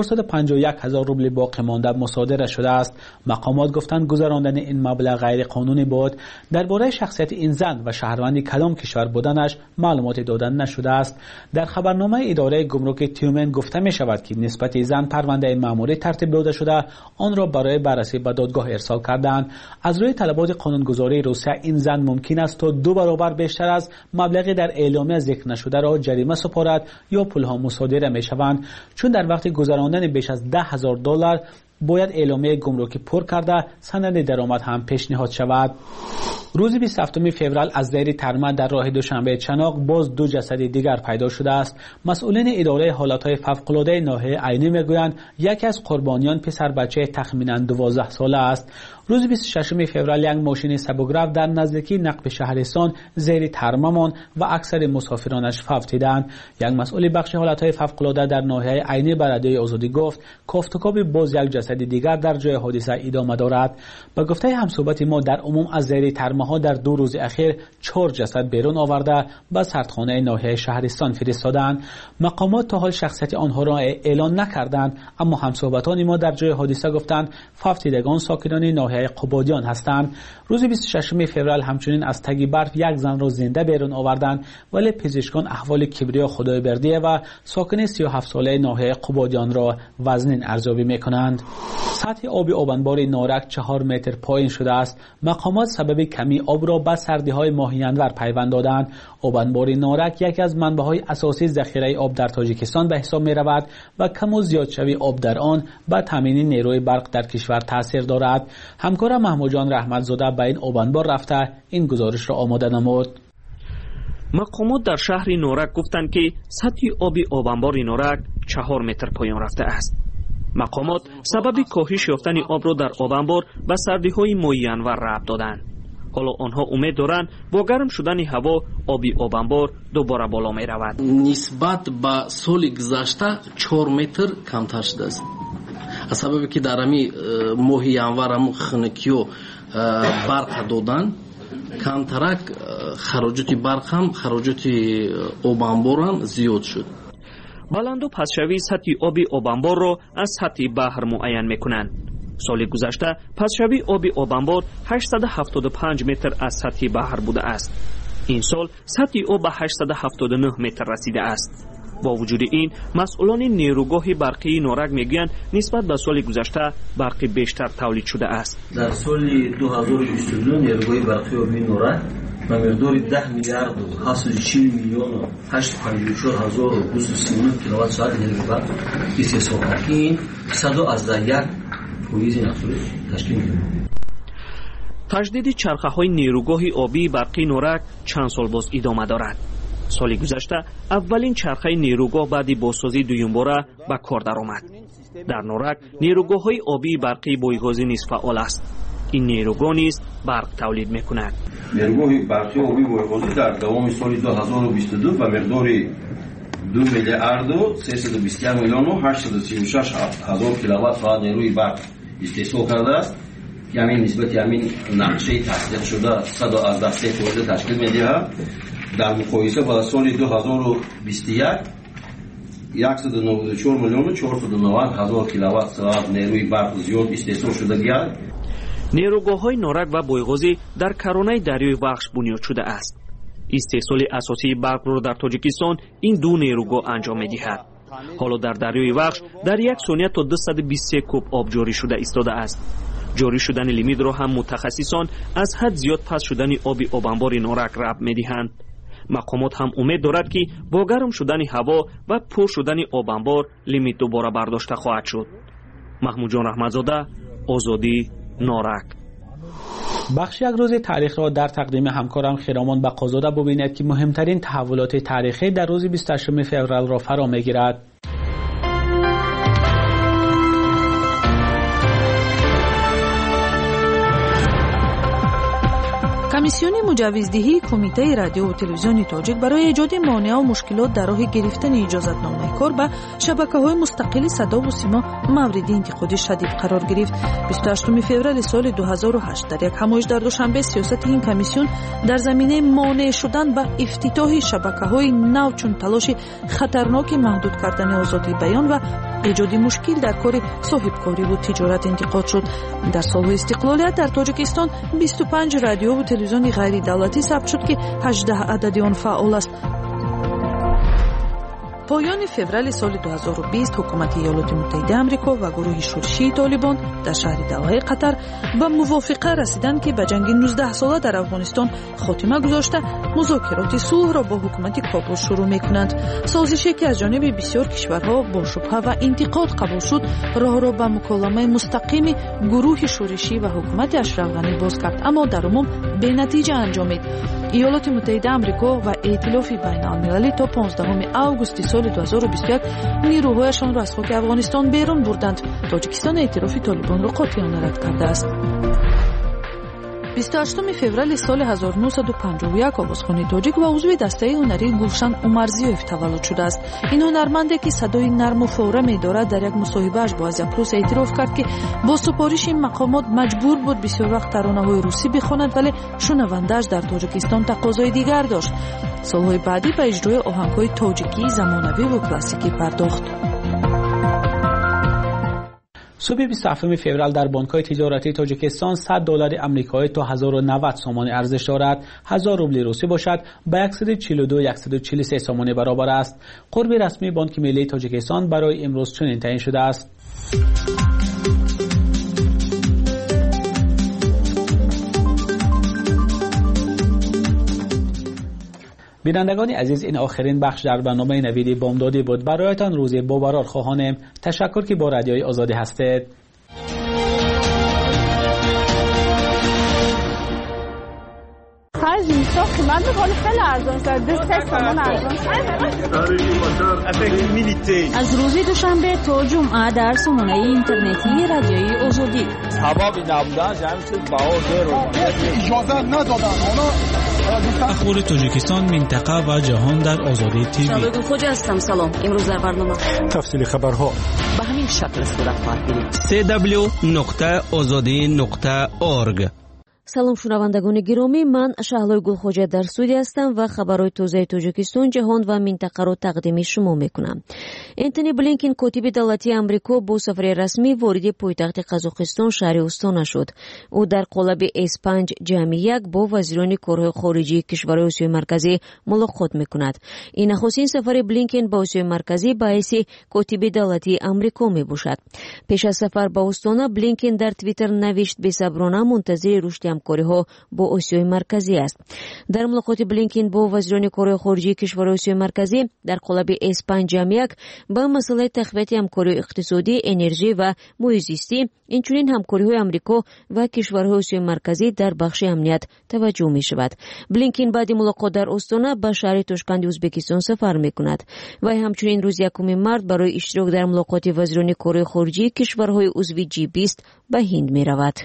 451,000 روبل باقی مانده مصادره شده است. مقامات گفتند گذراندن این مبلغ غیر قانونی بود. درباره شخصیت این زن و شهروند کدام کشور بودنش معلومات دادن نشده است. در خبرنامه اداره گمرک تیومن گفته می شود که نسبت زن پرونده مأموری ترتیب داده شده، آن را برای بررسی به دادگاه ارسال کردند. از روی طلبات قانونگذاری روسیه این زن ممکن است تا 2 برابر بیشتر از مبلغی در اعلامیه ذکر نشده را جریمه سپارد یا پولها مصادره می شوند، چون در وقت گذراندن بیش از $10,000 باید اعلامیه گمرکی پر کرده سند درآمد هم پیشنهاد شود. روز 27 فوریه از زیر ترمه در راه دوشنبه چناق باز 2 جسد دیگر پیدا شده است. مسئولین اداره حالاتهای فوق‌العاده ناحیه عینی میگویند یکی از قربانیان پسر بچه تخمینا 12 ساله است. روز 26 فوریه یک ماشین سبک‌رو در نزدیکی نقب شهرستان زیر ترمه ماند و اکثر مسافرانش فوت دیدند. یک مسئول بخش حالاتهای فوق‌العاده در ناحیه عینی به رادیوی آزادی گفت کافتکاب باز یک جسد دیگر در جای حادثه ادامه دارد. با گفته همصحبت ما در عموم از زیر ترمه ها در 2 روز اخیر 4 جسد بیرون آورده به سردخانه ناحیه شهرستان فرستادند. مقامات تا حال شخصیت آنها را اعلان نکردند، اما همصحبتان ما در جای حادثه گفتند فوت دیدگان ساکنان ناحیه قبادیان هستند. روز 26 فوریه همچنین از تگی برف یک زن را زنده بیرون آوردند، ولی پزشکان احوال کبریا خدایبردیه و ساکن 37 ساله ناحیه قبادیان را وزنین ارزیابی میکنند. سطح آب آبانبار نارک 4 متر پایین شده است. مقامات سبب کمی آب را به سردی‌های ماهیانور پیوند دادند. آبانبار نارک یکی از منبع‌های اساسی ذخیره آب در تاجیکستان به حساب می‌رود و کم و زیاد شوی آب در آن به تامین نیروی برق در کشور تاثیر دارد. همکارم محمود جان رحمتزاده به این آبانبار رفته این گزارش را آماده نمود. مقامات در شهر نارک گفتند که سطح آب آبانبار نارک 4 متر پایین رفته است. مقامات سبب کاهش یافتن آب را در آبانبار به سردی‌های ماهیانور ربط دادند. حالا آنها امید دارند با گرم شدن هوا آبی آبانبار دوباره بالا می رود. نسبت به سال گذشته 4 متر کمتر شده است. از سببی که در امی ماه ینور خنکی و برق دادن کمترک خراجات برق هم خراجات آبانبار هم زیاد شد. بلند و پسشوی سطح آبی آبانبار را از سطح بحر معین میکنند. سال گذشته پسشوی آبی آبانبار 875 متر از سطح بحر بوده است. این سال سطح آب به 879 متر رسیده است. با وجود این مسئولان نیروگاه برقی نارک میگویند نسبت به سال گذشته برق بیشتر تولید شده است. در سال 2022 نیروگاه برقی آبی نارک به مقدار 10 میلیارد و 740 میلیون و 854,239 کیلووات ساعت نیروی برق استحصال کرد. این 100% تشکیل می‌دهد. تجدید چرخه‌های نیروگاه آبی برقی نارک چند سال باز ادامه دارد. سال گذشته اولین چرخه نیروگاه بعد بازسازی دویم باره به کار درآمد. در نارک نیروگاه‌های آبی برقی بویگازی نیز فعال است. این نیروگاه نیز برق تولید می‌کند. نیروگاه برقی آبی بویگازی در دوام سال 2022 به مقدار 2 میلیارد و 321 میلیون و 836 هزار کیلووات ساعت نیروی برق استحصال کرده است. یعنی نسبت همین نقشه تصدیق شده 113% تشکیل می‌دهد. در مقایسه با سال 2021 194 میلیون و 490 هزار کیلووات ساعت نیروی برق زیاد استحصال شده است. نیروگاه‌های نارک و بویگازی در کرانه دریای وخش بنیاد شده است. استحصال اساسی برق را در تاجیکستان این 2 نیروگاه انجام می‌دهد. حالا در دریای وخش در یک ثانیه تا 223 کوب آب جاری شده ایستاده است. جاری شدن لیمیت را هم متخصصان از حد زیاد پس شدن آبی آبانبار نارک ربط می‌دهند. مقامات هم امید دارد که با گرم شدن هوا و پر شدن آبانبار لیمیت دوباره برداشته خواهد شد. محمود جان رحمتزاده، آزادی، نارک. بخش یک روز تاریخ را در تقدیم همکارم خیرامان بقازاده ببینید که مهمترین تحولات تاریخی در روز 28 فوریه را فرا میگیرد. کمیسیون مجوزدهی کمیته رادیو و تلویزیون تاجیک برای ایجاد مانع و مشکلات در راه گرفتن اجازتنامه کار به شبکه‌های مستقل صدا و سیما مورد انتقاد شدید قرار گرفت. 28 فوریه سال 2008 در یک همایش در دوشنبه سیاست این کمیسیون در زمینه مانع شدن به افتتاح شبکه‌های نو چون تلاش خطرناک محدود کردن آزادی بیان و ایجاد مشکل در کار صاحبکاری و تجارت انتقاد شد. در سال‌های استقلالیت در تاجیکستان 25 رادیو و تلویزیون غیر دولتی ثبت شد که 18 عدد آن فعال است. پایان فوریه سال 2020 حکومت ایالات متحده آمریکا و گروه شورشی طالبان در شهر دوحه قطر به موافقه رسیدند که به جنگ 19 ساله در افغانستان خاتمه گذاشته مذاکرات صلح را با حکومت کابل شروع می‌کنند. سازشی که از جانب بسیار کشورها با شبهه و انتقاد قبول شد راه را به مکالمه مستقیم گروه شورشی و حکومت اشرف غنی باز کرد، اما در عموم به نتیجه انجامید. ایالات متحده آمریکا و ائتلاف بین‌المللی تا 15 آگوست سال 2021 نیروهایشان را از خاک افغانستان بیرون بردند. تاجیکستان اعتراف طالبان را قاطعانه رد کرده است. 28 فوریه سال 1951 آوازخوان تاجیک و عضو دسته هنری گلشن عمرزیوف تولد شده است. این هنرمندی که صدای نرم و فوره می‌دارد در یک مصاحبه‌اش با ازیا پلوس اعتراف کرد که با سپارش این مقامات مجبور بود بسیار وقت ترانه‌های روسی بخواند، ولی شنونده‌اش در تاجیکستان تقاضای دیگر داشت. سال‌های بعدی به اجرای آهنگ‌های تاجیکی زمانوی و کلاسیکی پرداخت. صبح 27 فوریه در بانک‌های تجارتی تاجیکستان $100 آمریکایی تا 1090 سامانه ارزش دارد. 1000 روبل روسی باشد به 142-143 سامانه برابر است. قرب رسمی بانک ملی تاجیکستان برای امروز چنین تعیین شده است. بینندگان عزیز، این آخرین بخش در برنامه نوید بامدادی بود. برایتان روزی باورار خواهانم. تشکر که با رادیوی آزادی هستید. قیمت می‌کنه خیلی ارزان شد. 2 سامان ارزان شد. از روز دوشنبه تا جمعه در سامانه اینترنتی رادیوی آزادی. سبب نبودن جمعیت باور رو اجازه ندادن. اخبار تاجیکستان، منطقه و جهان در آزادی تیوی. شباب خوش هستم. سلام. امروز در برنامه تفصیل خبرها به همین شکل صورت خواهد گرفت. www.azadi.org. سلام شنوندگان گرامی، من شهلای گلخوجه در استودیو هستم و خبرهای تازه تاجیکستان، جهان و منطقه را تقدیم شما میکنم. انتونی بلینکن کاتب دولتی آمریکا با سفر رسمی وارد پایتخت قزاقستان شهر استانا شد. او در قالب S5 جمع 1 با وزیران کارهای خارجی کشورهای آسیای مرکزی ملاقات میکند. این نخستین سفر بلینکن با آسیای مرکزی باعث کاتب دولتی آمریکا میباشد. پیش از سفر با استانا، بلینکن در توییتر نوشت بی‌صبرانه منتظر رشد همکاری‌ها با آسیای مرکزی است. در ملاقات بلینکن با وزیران کارهای خارجی کشورهای آسیای مرکزی در قالب S5 جمع 1 با مسئله تقویت همکاری اقتصادی، انرژی و محیط زیستی، اینچنین همکاری‌های آمریکا و کشورهای آسیای مرکزی در بخش امنیت توجه می‌شود. بلینکن بعد ملاقات در استانا به شهر تاشکند ازبکستان سفر می‌کند و همچنین روز 1 مارس برای اشتراک در ملاقات وزیران کارهای خارجی کشورهای عضو G20 به هند می‌رود.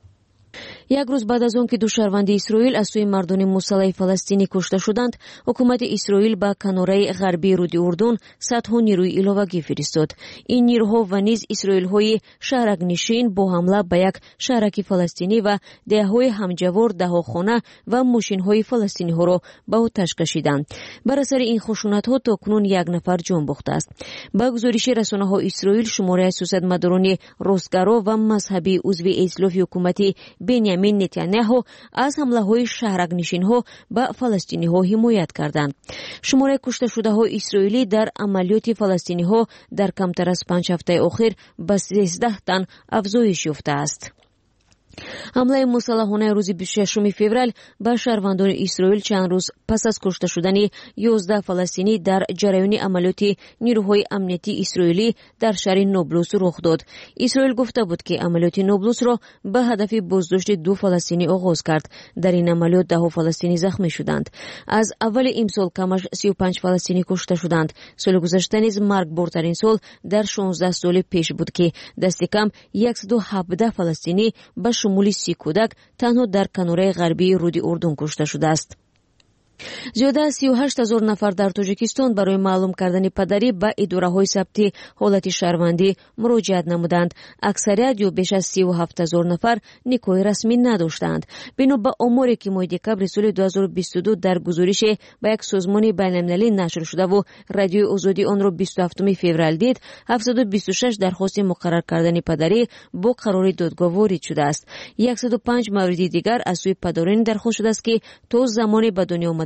یک روز بعد از آن که دو شهروند اسرائیل از سوی مردان مسلح فلسطینی کشته شدند، حکومت اسرائیل به کناره غربی رود اردن صدها نیروی علاوگی فرستاد. این نیروها و نیز اسرائیل‌های شهرک‌نشین با حمله به یک شهرک فلسطینی و ده‌های همجوار دهاخانه و ماشین‌های فلسطینی‌ها را به آتش کشیدند. بر اثر این خشونت‌ها تاکنون 1 نفر جان باخته است. با گزارش رسانه‌های اسرائیل، شماره سیاستمداران راستگرا و مذهبی عضو ائتلاف حکومتی بنیامین نتانیاهو از حمله‌های شهرک‌نشین‌ها به فلسطینی‌ها حمایت کردند. شماره کشته شده‌های اسرائیلی در عملیات فلسطینی‌ها در کمتر از 5 هفته اخیر به 13 تن افزایش یافته است. حمله مسلحانه روز 26 فوریه به شهروندان اسرائیل چند روز پس از کشته شدن 11 فلسطینی در جریان عملیات نیروهای امنیتی اسرائیلی در شهر نابلس رخ داد. اسرائیل گفته بود که عملیات نابلس را به هدف بازداشت 2 فلسطینی آغاز کرد. در این عملیات 10 فلسطینی زخمی شدند. از اول امسال کمش 35 فلسطینی کشته شدند. سال گذشته نیز مرگبارترین سال در 16 سال پیش بود که دست کم 117 فلسطینی به شمول 30 کودک تنها در کناره غربی رود اردن کشته شده است. زیاده از 38,000 نفر در تاجیکستان برای معلوم کردن پدری به اداره‌های ثبت حالت شهروندی مراجعت نمودند. اکثریت یا بیش از 37,000 نفر نکای رسمی نداشتند. بنا به آماری که ماه دکبر سال 2022 در گزارش به یک سازمان بین‌المللی نشر شده و رادیوی آزادی آن را 27 فوریه دید، 726 درخواست مقرر کردن پدری با قرار دادگاه وارد شده است. 105 مورد دیگر از سوی پدران درخواست شده است که تا زمان به دنیا آمدن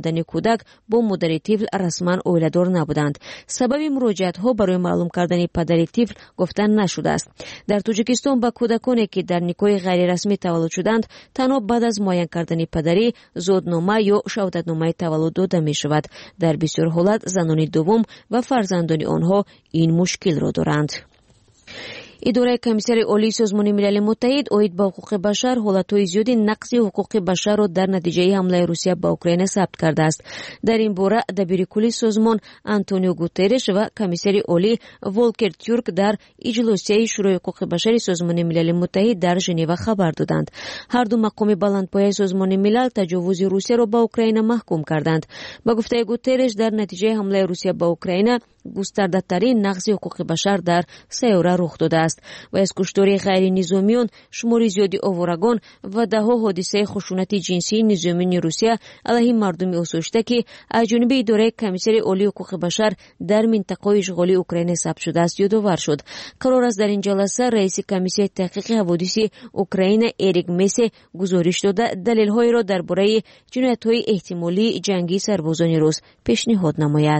омадани кӯдак бо модари тифл расман оиладор набуданд. сабаби муроҷиатҳо барои маълум кардани падари тифл гуфта нашудааст. дар тоҷикистон ба кӯдаконе ки дар никоҳи ғайрирасмӣ таваллуд шуданд танҳо баъд аз муайян кардани падарӣ зоднома ё шаҳодатномаи таваллуд дода мешавад. дар бисёр ҳолат занони дуввум ва фарзандони онҳо ин мушкилро доранд. идораи комиссари олии созмони милали муттаҳид оид ба ҳуқуқи башар ҳолатҳои зиёди нақси ҳуқуқи башарро дар натиҷаи ҳамлаи русия ба украина сабт кардааст. дар ин бора дабири кулли созмон Антонио Гутерреш ва комиссари олӣ Волкер Тюрк дар иҷлосияи шӯрои ҳуқуқи башари созмони милали муттаҳид дар Женева хабар доданд. ҳарду мақоми баландпояи созмони милал таҷовузи русияро ба украина маҳкум карданд. ба гуфтаи Гутерреш дар натиҷаи ҳамлаи русия ба украина густардатарин нақзи ҳуқуқи башар дар сайёра рух додааст. ва аз куштори ғайринизомиён, шумори зиёди оварагон ва даҳо ҳодисаи хушунати ҷинсии низомиёни Русия алайҳи мардуми осоишта ки аз ҷониби идораи комиссари олии ҳуқуқи башар дар минтақаҳои ишғолии Украина сабт шудааст ёдовар шуд. қарор аст дар ин ҷаласа раиси комиссияи таҳқиқи ҳаводиси Украина Эрик Мессе гузориш дода далелҳоеро дар бораи ҷиноятҳои эҳтимолии ҷангии сарбозони рус пешниҳод намояд.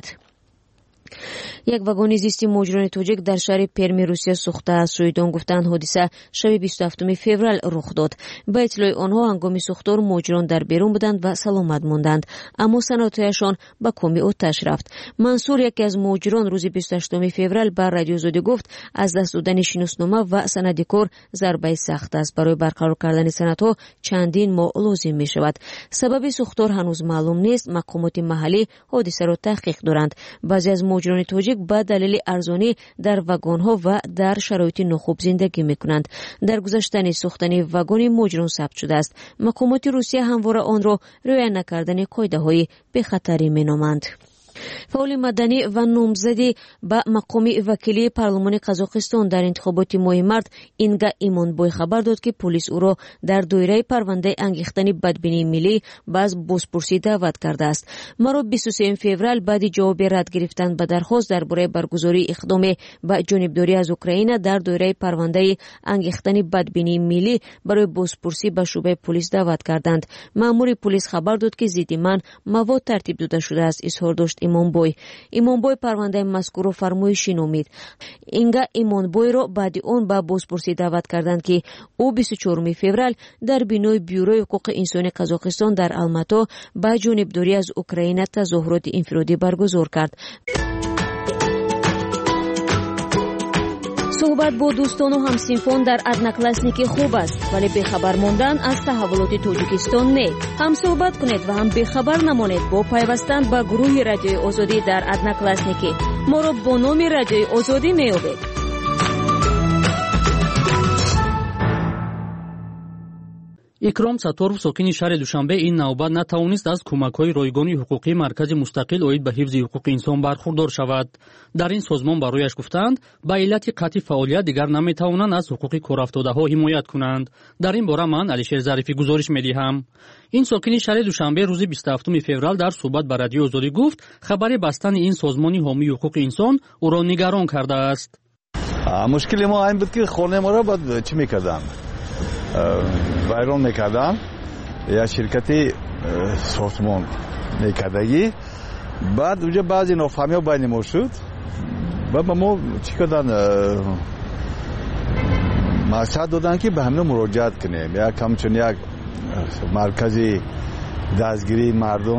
як вагони зисти муҳоҷирони тоҷик дар шаҳри Перми Русия сӯхтааст. шоҳидон гуфтанд ҳодиса шаби 27 феврал рух дод. ба иттилои онҳо ҳангоми сӯхтор муҳоҷирон дар берун буданд ва саломат монданд, аммо санадҳояшон ба кӯми оташ рафт. Мансур, яке аз муҳоҷирон, рӯзи 28 феврал ба радиозодӣ гуфт аз даст додани шиноснома ва санади кор зарбаи сахт аст. барои барқарор кардани санадҳо чандин моҳ лозим мешавад. сабаби сӯхтор ҳанӯз маълум нест. мақомоти маҳаллӣ ҳодисаро таҳқиқ доранд. баъзе аз муҳоҷирони тоҷик ба далели арзонӣ дар вагонҳо ва дар шароити нохуб зиндагӣ мекунанд. дар гузаштани сӯхтани вагони муҳоҷирон сабт шудааст. мақомоти Русия ҳамвора онро риоя накардани қоидаҳои бехатарӣ меноманд. фаъоли маданӣ ва номзади ба мақоми вакилии парлумони Қазоқистон дар интихоботи моҳи март Инга Имонбой хабар дод ки полис ӯро дар доираи парвандаи ангехтани бадбинии миллӣ баъз бозпурсӣ даъват кардааст. маро 23 феврал баъди ҷавоби рад гирифтан ба дархост дар бораи баргузории иқдоме ба ҷонибдорӣ аз Украина дар доираи парвандаи ангехтани бадбинии миллӣ барои бозпурсӣ ба шӯъбаи полис даъват карданд. маъмури полис хабар дод ки зидди ман мавод тартиб дода шудааст. изҳор дошт Имонбой парвандаи мазкурро фармоишӣ номид. Инга Имонбойро баъди он ба бозпурсӣ даъват карданд ки ӯ 24 феврал дар бинои бюрои ҳуқуқи инсонии Қазоқистон дар Алмато ба ҷонибдорӣ аз Украина тазоҳуроти инфиродӣ баргузор кард. суҳбат бо дӯстону ҳамсинфон дар одноклассники хуб аст, вале бехабар мондан аз таҳаввулоти Тоҷикистон не. ҳам суҳбат кунед ва ҳам бехабар намонед бо пайвастан ба гурӯҳи Радиои Озодӣ дар одноклассники. моро бо номи Радиои Озодӣ меёбед. икром Сатторов, сокини шаҳри Душанбе, ин навбат натавонист аз кӯмакҳои ройгони ҳуқуқии маркази мустақил оид ба ҳифзи ҳуқуқи инсон бархурдор шавад. дар ин созмон барояш гуфтанд ба иллати қатъи фаъолият дигар наметавонанд аз ҳуқуқи корафтодаҳо ҳимоят кунанд. дар ин бора ман Алишер Зарифӣ гузориш медиҳам. ин сокини шаҳри Душанбе рӯзи 27 феврал дар суҳбат ба Радиои Озодӣ гуфт хабари бастани ин созмони ҳомии ҳуқуқи инсон ӯро нигарон кардааст. мушкили мо ин буд ки хонаи моро баъд чӣ мекардам, вайрон мекардам, як ширкати сохтмон мекардагӣ. баъд уҷа баъзе нофаҳмиҳо байни мо шуд. ба мо чӣ кардан, мақсад додан ки ба ҳамина муроҷиат кунем, як ҳамчун як маркази дастгирии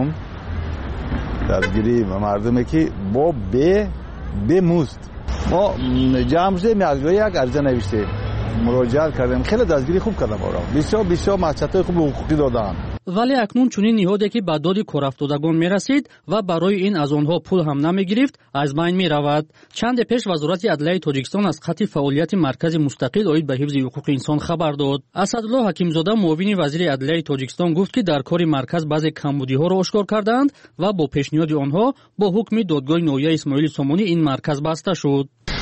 мардуме ки бо бемузд мо ҷамъ шудем, як ариза навиштем, муроҷиат кардем. хеле дастгирӣ хуб кардам. бисёр мақсадҳои хуби ҳуқуқӣ доданд. вале акнун чунин ниҳоде ки ба доди корафтодагон мерасид ва барои ин аз онҳо пул ҳам намегирифт, аз байн меравад. чанде пеш вазорати адлияи Тоҷикистон аз қатъи фаъолияти маркази мустақил оид ба ҳифзи ҳуқуқи инсон хабар дод. Асадулло Ҳакимзода, муовини вазири адлияи Тоҷикистон, гуфт ки дар кори марказ баъзе камбудиҳоро ошкор карданд ва бо пешниҳоди онҳо бо ҳукми додгоҳи ноҳияи Исмоили Сомонӣ ин марказ баста шуд.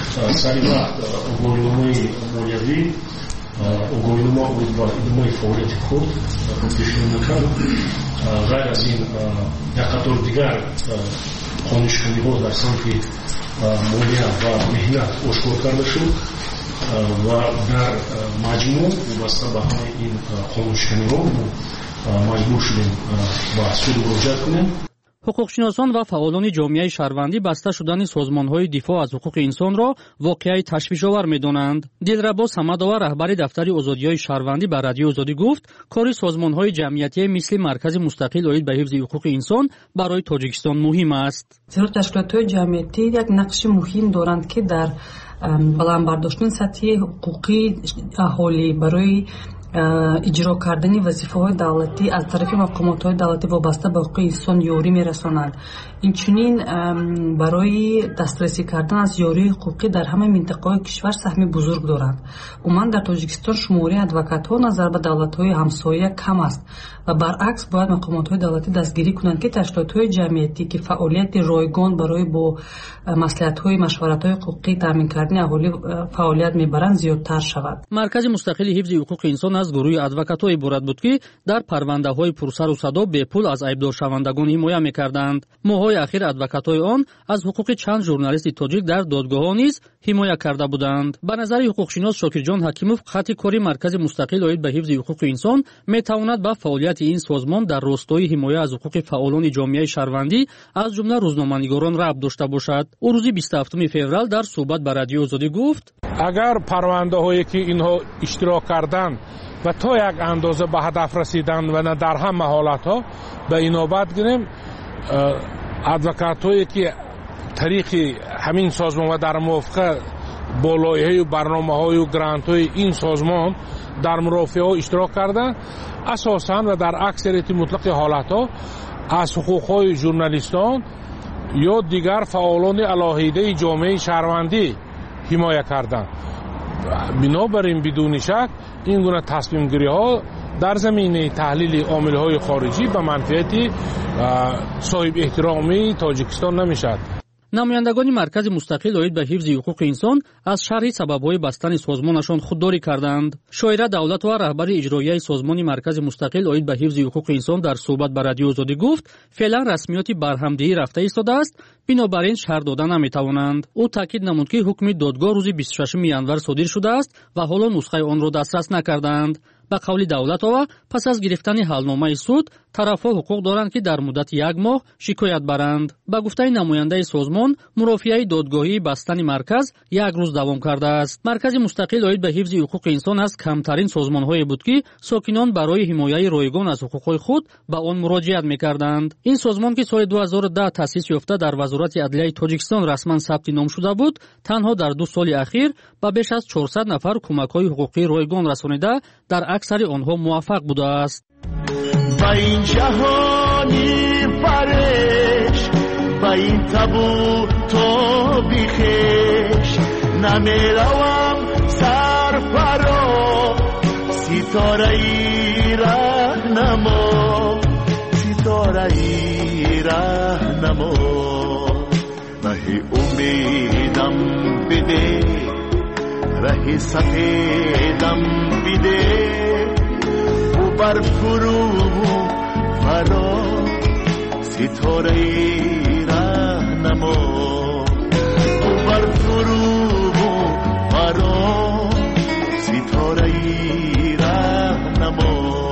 оголинома буд ба идомаи фаъолияти худ пешниҳод мекард. ғайр аз ин як қатор дигар қонишкуниҳо дар самти молия ва меҳнат ошкор карда шуд ва дар маҷмӯъ вобаста ба ҳамаи ин қонишкуниҳо маҷбур шудем ба суд муроҷиат кунем. ҳуқуқшиносон ва фаъолони ҷомеаи шаҳрвандӣ баста шудани созмонҳои дифоъ аз ҳуқуқи инсонро воқеаи ташвишовар медонанд. Дилрабо Самадова, раҳбари дафтари озодиҳои шаҳрвандӣ ба Радиои Озодӣ гуфт, кори созмонҳои ҷамъиятие мисли Маркази мустақил оид ба ҳифзи ҳуқуқи инсон барои Тоҷикистон муҳим аст. зеро ташкилотҳои ҷамъиятӣ як нақши муҳим доранд ки дар баландбардоштани сатҳи ҳуқуқи аҳолӣ барои иҷро кардани вазифаҳои давлатӣ аз тарафи мақомотҳои давлатӣ вобаста ба ҳуқуқи инсон ёрӣ мерасонанд. инчунин барои дастрасӣ кардан аз ёрии ҳуқуқӣ дар ҳамаи минтақаҳои кишвар саҳми бузург доранд. умуман дар Тоҷикистон шумори адвокатҳо назар ба давлатҳои ҳамсоя кам аст ва баръакс бояд мақомотҳои давлатӣ дастгирӣ кунанд ки ташкилотҳои ҷамъиятӣ ки фаъолияти ройгон барои бо маслиҳатҳои машваратҳои ҳуқуқӣ таъмин кардани аҳолӣ фаъолият мебаранд зиёдтар шавад. Маркази мустақили ҳифзи ҳуқуқи инсон аз гурӯҳи адвокатҳо иборат буд ки дар парвандаҳои пурсару садо бепул аз айбдоршавандагон ҳимоя мекарданд. моҳҳои ахир адвокатҳои он аз ҳуқуқи чанд журналисти тоҷик дар додгоҳҳо низ ҳимоя карда буданд. ба назари ҳуқуқшинос Шокирҷон Ҳакимов, хатти кори Маркази мустақил оид ба ҳифзи ҳуқуқи инсон метавонад ба фаъолияти ин созмон дар ростори ҳимоя аз ҳуқуқи фаъолони ҷомеаи шаҳрвандӣ аз ҷумла рӯзноманигорон рабт дошта бошад. ӯ рӯзи 27 феврал дар суҳбат ба Радиои Озодӣ гуфт: агар парвандаҳое ки инҳо иштирок карданд ва то як андоза ба ҳадаф расиданд ва на дар ҳама ҳолатҳо ба инобат гирем, адвокатҳое ки тариқи ҳамин созмон ва дар мувофиқа бо лоиҳаю барномаҳою грантҳои ин созмон дар мурофиаҳо иштирок карданд, асосан ва дар аксарияти мутлақи ҳолатҳо аз ҳуқуқҳои журналистон ё дигар фаъолони алоҳидаи ҷомеаи шаҳрвандӣ ҳимоя карданд. бинобар ин бидуни шак ин гуна тасмимгириҳо дар заминаи таҳлили омилҳои хориҷӣ ба манфиати соҳибэҳтиромии Тоҷикистон намешавад. намояндагони Маркази мустақил оид ба ҳифзи ҳуқуқи инсон аз шарҳи сабабҳои бастани созмонашон худдорӣ карданд. шоира Давлатова, раҳбари иҷроияи созмони Маркази мустақил оид ба ҳифзи ҳуқуқи инсон дар суҳбат ба Радиои Озодӣ гуфт, феълан расмиёти барҳамдиҳӣ рафта истодааст, бинобар ин шаҳр дода наметавонанд. ӯ таъкид намуд ки ҳукми додгоҳ рӯзи 26 январ содир шудааст ва ҳоло нусхаи онро дастрас накардаанд. ба қавли Давлатова, пас аз гирифтани ҳалномаи суд, тарафҳо ҳуқуқ доранд ки дар муддати 1 моҳ шикоят баранд. ба гуфтаи намояндаи созмон, мурофиаи додгоҳии бастани марказ 1 рӯз давом кардааст. Маркази мустақил оид ба ҳифзи ҳуқуқи инсон аз камтарин созмонҳое буд ки сокинон барои ҳимояи ройгон аз ҳуқуқҳои худ ба он муроҷиат мекарданд. ин созмон ки соли 2010 таъсис ёфта дар Вазорати Адлияи Тоҷикистон расман сабти ном шуда буд, танҳо дар 2 соли ахир ба беш аз 400 нафар кӯмакҳои ҳуқуқии ройгон расонида, дар аксари онҳо муваффақ будааст. ба ин ҷаҳони фареш, ба ин табу тоби хеш, намеравам сарфаро, ситораи раҳнамо, ситораи раҳнамо, раҳи умедам биде, раҳи сафедам биде, بر فرو فرا ستاره راهنما بر فرو فرا ستاره راهنما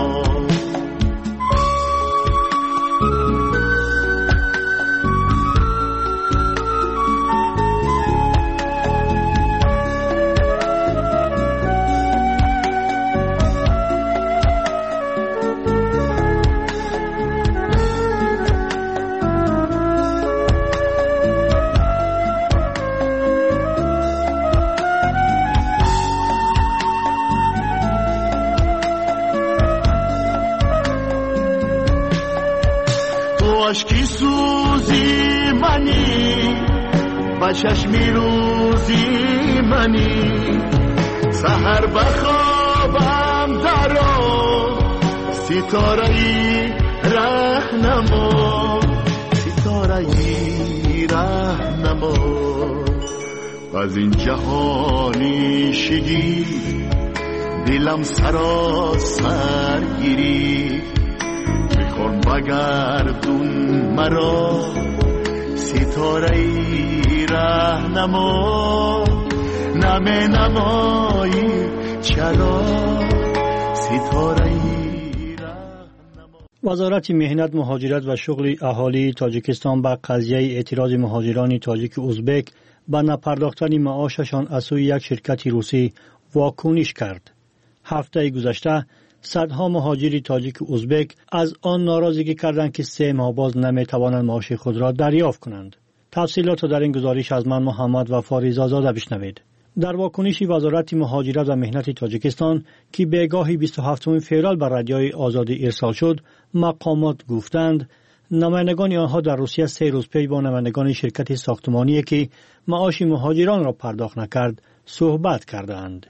اشکی سوزی منی با چشمی روزی منی سحر بخوابم درو ستاره راهنما ستاره راهنما از این جهانی شگی دلم سراسر گیری میخوام بگردون مرا ستاره راهنما نمه نمایی چرا ستاره وزارت مهنت، مهاجرت و شغل اهالی تاجیکستان به قضیه اعتراض مهاجران تاجیک ازبک به نپرداختن معاششان از سوی یک شرکت روسی واکنش کرد. هفته گذشته صدها مهاجر تاجیک ازبک از آن ناراضگی کردند که 3 ماه باز نمیتوانند معاش خود را دریافت کنند. تفصیلات در این گزارش از من محمد و فاریزا زاده بشنوید. در واکنش وزارت مهاجرت و مهنت تاجیکستان که به گاهی 27 فوریه بر رادیوی آزادی ارسال شد، مقامات گفتند نمایندگان آنها در روسیه 3 روز پیش با نمایندگان شرکت ساختمانی که معاش مهاجران را پرداخت نکرد صحبت کردند.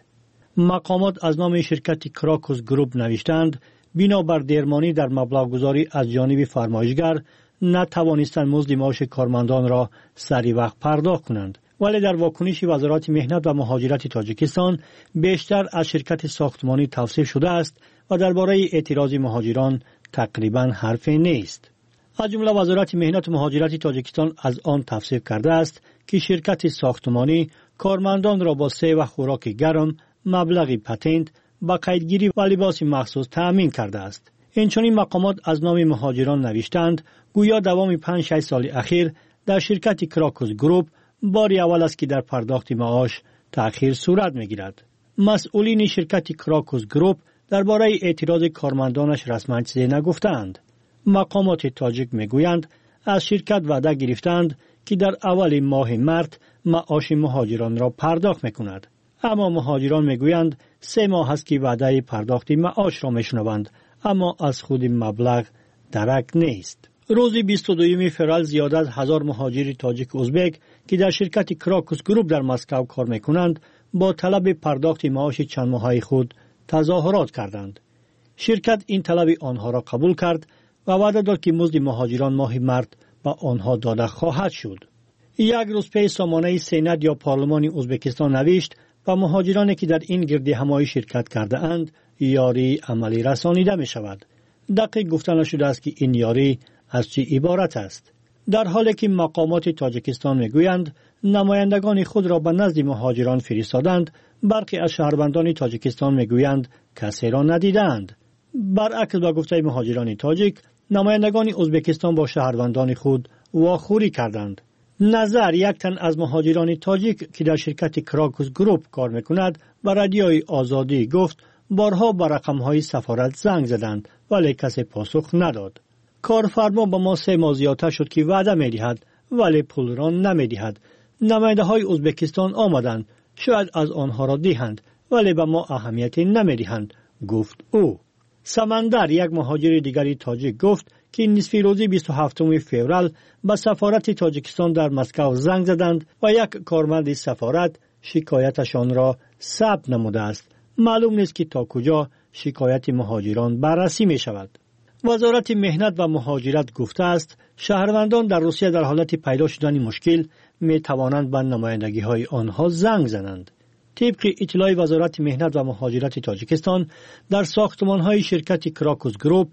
مقامات از نام شرکت کراکوس گروپ نوشتند بنابر درمانی در مبلغ گذاری از جانب فرمایشگر نتوانستند مزد معاش کارمندان را سری وقت پرداخت کنند. ولی در واکنش وزارت مهنت و مهاجرت تاجیکستان بیشتر از شرکت ساختمانی توصیف شده است و درباره اعتراض مهاجران تقریبا حرفی نیست. از جمله وزارت مهنت و مهاجرت تاجیکستان از آن توصیف کرده است که شرکت ساختمانی کارمندان را با 3 وقت خوراک گرم، مبلغ پتنت، با قیدگیری و لباس مخصوص تأمین کرده است. اینچنین مقامات از نام مهاجران نوشتند گویا دوام 5-6 سال اخیر در شرکت کراکوس گروپ باری اول است که در پرداخت معاش تأخیر صورت می‌گیرد. مسئولین شرکت کراکوس گروپ درباره اعتراض کارمندانش رسما چیزی نگفتند. مقامات تاجیک میگویند از شرکت وعده گرفتند که در اول ماه مارس معاش مهاجران را پرداخت می‌کند. اما مهاجران میگویند 3 ماه است که وعده پرداخت معاش را میشنوند، اما از خود مبلغ درک نیست. روز 22 فوریه زیاد از 1000 مهاجر تاجیک ازبک که در شرکت کراکوس گروپ در مسکو کار میکنند با طلب پرداخت معاش چند ماهه خود تظاهرات کردند. شرکت این طلب آنها را قبول کرد و وعده داد که مزد مهاجران ماه مارس به آنها داده خواهد شد. یک روز پیش سامانه سند یا پارلمان ازبکستان نوشت و مهاجرانی که در این گرد همایی شرکت کرده اند یاری عملی رسانیده می شود. دقیق گفته نشده است که این یاری از چی عبارت است. در حالی که مقامات تاجیکستان میگویند نمایندگان خود را به نزد مهاجران فرستادند، برخی از شهروندان تاجیکستان میگویند کسی را ندیدند. برعکس با گفته مهاجران تاجیک، نمایندگان ازبکستان با شهروندان خود واخوری کردند. نظر یک تن از مهاجران تاجیک که در شرکت کراکوس گروپ کار میکند و رادیوی آزادی گفت بارها به رقمهای سفارت زنگ زدند ولی کسی پاسخ نداد. کارفرما با ما 3 ماه زیادتر شد که وعده می‌دهد ولی پول را نمی‌دهد. نماینده‌های ازبکستان آمدند، شاید از آنها را دهند ولی به ما اهمیتی نمی‌دهند، گفت او. سمندر یک مهاجر دیگری تاجیک گفت که نصف روز 27 فوریه به سفارت تاجیکستان در مسکو زنگ زدند و یک کارمند سفارت شکایتشان را ثبت نموده است. معلوم نیست که تا کجا شکایت مهاجران بررسی می شود. وزارت مهنت و مهاجرت گفته است شهروندان در روسیه در حالت پیدا شدن مشکل می توانند به نمایندگی های آنها زنگ زنند. طبق اطلاع وزارت مهنت و مهاجرت تاجیکستان در ساختمان های شرکت کراکوس گروپ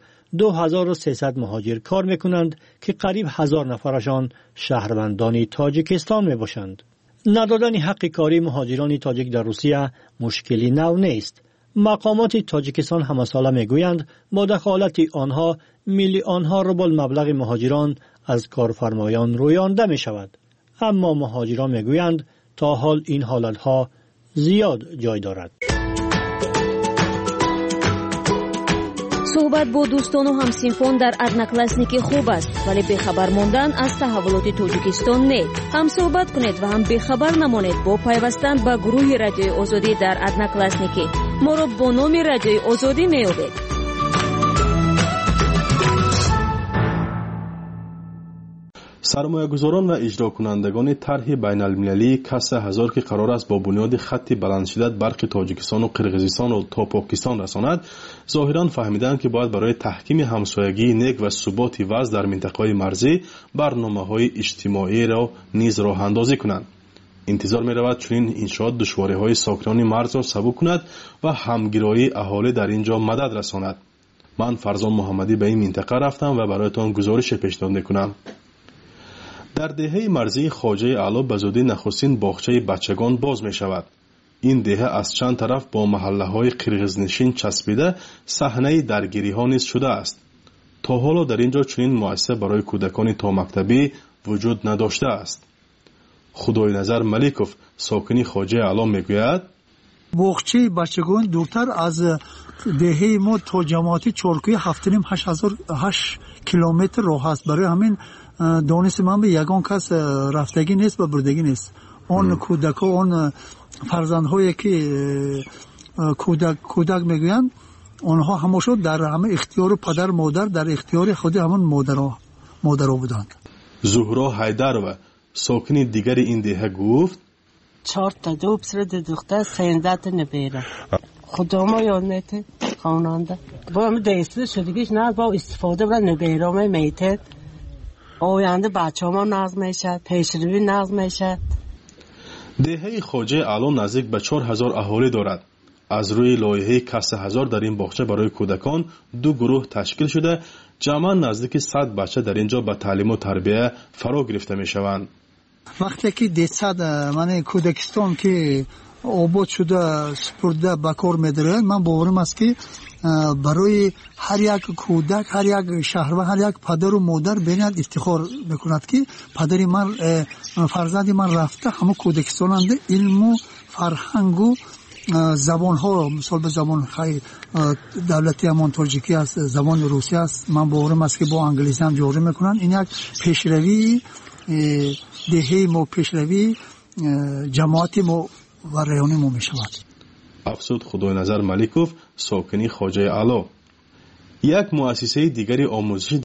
2300 مهاجر کار می کنند که قریب 1000 نفرشان شهروندان تاجیکستان می باشند. ندادن حق کاری مهاجران تاجیک در روسیه مشکلی نو نیست. مقامات تاجیکستان همه ساله می گویند با دخالت آنها میلیون ها روبل مبلغ مهاجران از کارفرمایان رویانده می شود. اما مهاجران می گویند تا حال این حالت ها زیاد جای دارد. صحبت با دوستان و همسینفان در ادناکلاسنیکی خوب است ولی بخبر ماندن از تحولات تاجیکستان نه. هم صحبت کنید و هم بخبر نمانید با پیوستن به گروه رادیوی آزادی در ادناکلاسنیکی. ما را با نام رادیوی آزادی میابید. سرمایه‌گذاران و اجرا کنندگان طرح بین‌المللی کسر 1000 که قرار است با بنیاد خط بلندشدت برق تاجیکستان و قرقیزستان را تا پاکستان رساند، ظاهراً فهمیدند که باید برای تحکیم همسایگی نیک و ثبات وضع در منطقه‌های مرزی برنامه‌های اجتماعی را نیز راه اندازی کنند. انتظار می‌رود چنین انشاءات دشواری‌های ساکنان مرز را سبک کند و همگرایی اهالی در اینجا مدد رساند. من فرزان محمدی به این منطقه رفتم و برایتان گزارش پیشنهاد می‌کنم. در دهه مرزی خواجه اعلی به زودی نخستین باغچه بچگان باز می شود. این دهه از چند طرف با محله های قرقیزنشین چسبیده صحنه درگیری ها نیز شده است. تا حالا در اینجا چنین مؤسسه برای کودکان تا مکتبی وجود نداشته است. خدای نظر ملیکوف ساکنی خواجه علام میگوید باغچه بچگان دورتر از دهه ما تا جماعتی چارکوی 7.5-8 کیلومتر راه است. برای همین دانست من به یگان کس رفتگی نیست و بردگی نیست. آن کودک آن فرزندهایی که کودک میگویند آنها همشون در همه اختیار پدر مادر در اختیار خود همان مادرها بودند. زهرا حیدر و ساکنی دیگر این دهه گفت 4 تا دو پسر دختر 13 نبیره خدا ما یاد میته خواننده با هم دسته شدگیش نه با استفاده و نبیره میته آینده بچه ما ناز میشه پیشروی ناز میشه. دهه خواجه علام نزدیک به 4000 اهالی دارد. از روی لایحه کسب هزار در این باغچه برای کودکان 2 گروه تشکیل شده جمعاً نزدیک 100 بچه در اینجا به تعلیم و تربیت فرا گرفته می شوند. وقتی که دیصد من کودکستان که آباد شده سپرده به کار می‌داره من باورم است که برای هر یک کودک هر یک شهروند هر یک پدر و مادر ببیند افتخار میکند که پدری من فرزندی من رفته همه کودکستاننده علم و فرهنگ و زبان ها مثال به زبان خیلی دولتی همان تاجیکی است زبان روسی است من باورم است که با انگلیسی هم جاری میکنن این یک پیشروی دهه ما پیشروی جماعتی ما و ریانی ما میشود. افسود خدای نظر ملیکوف ساکنی خواجه علا. یک مؤسسه دیگری آموزشی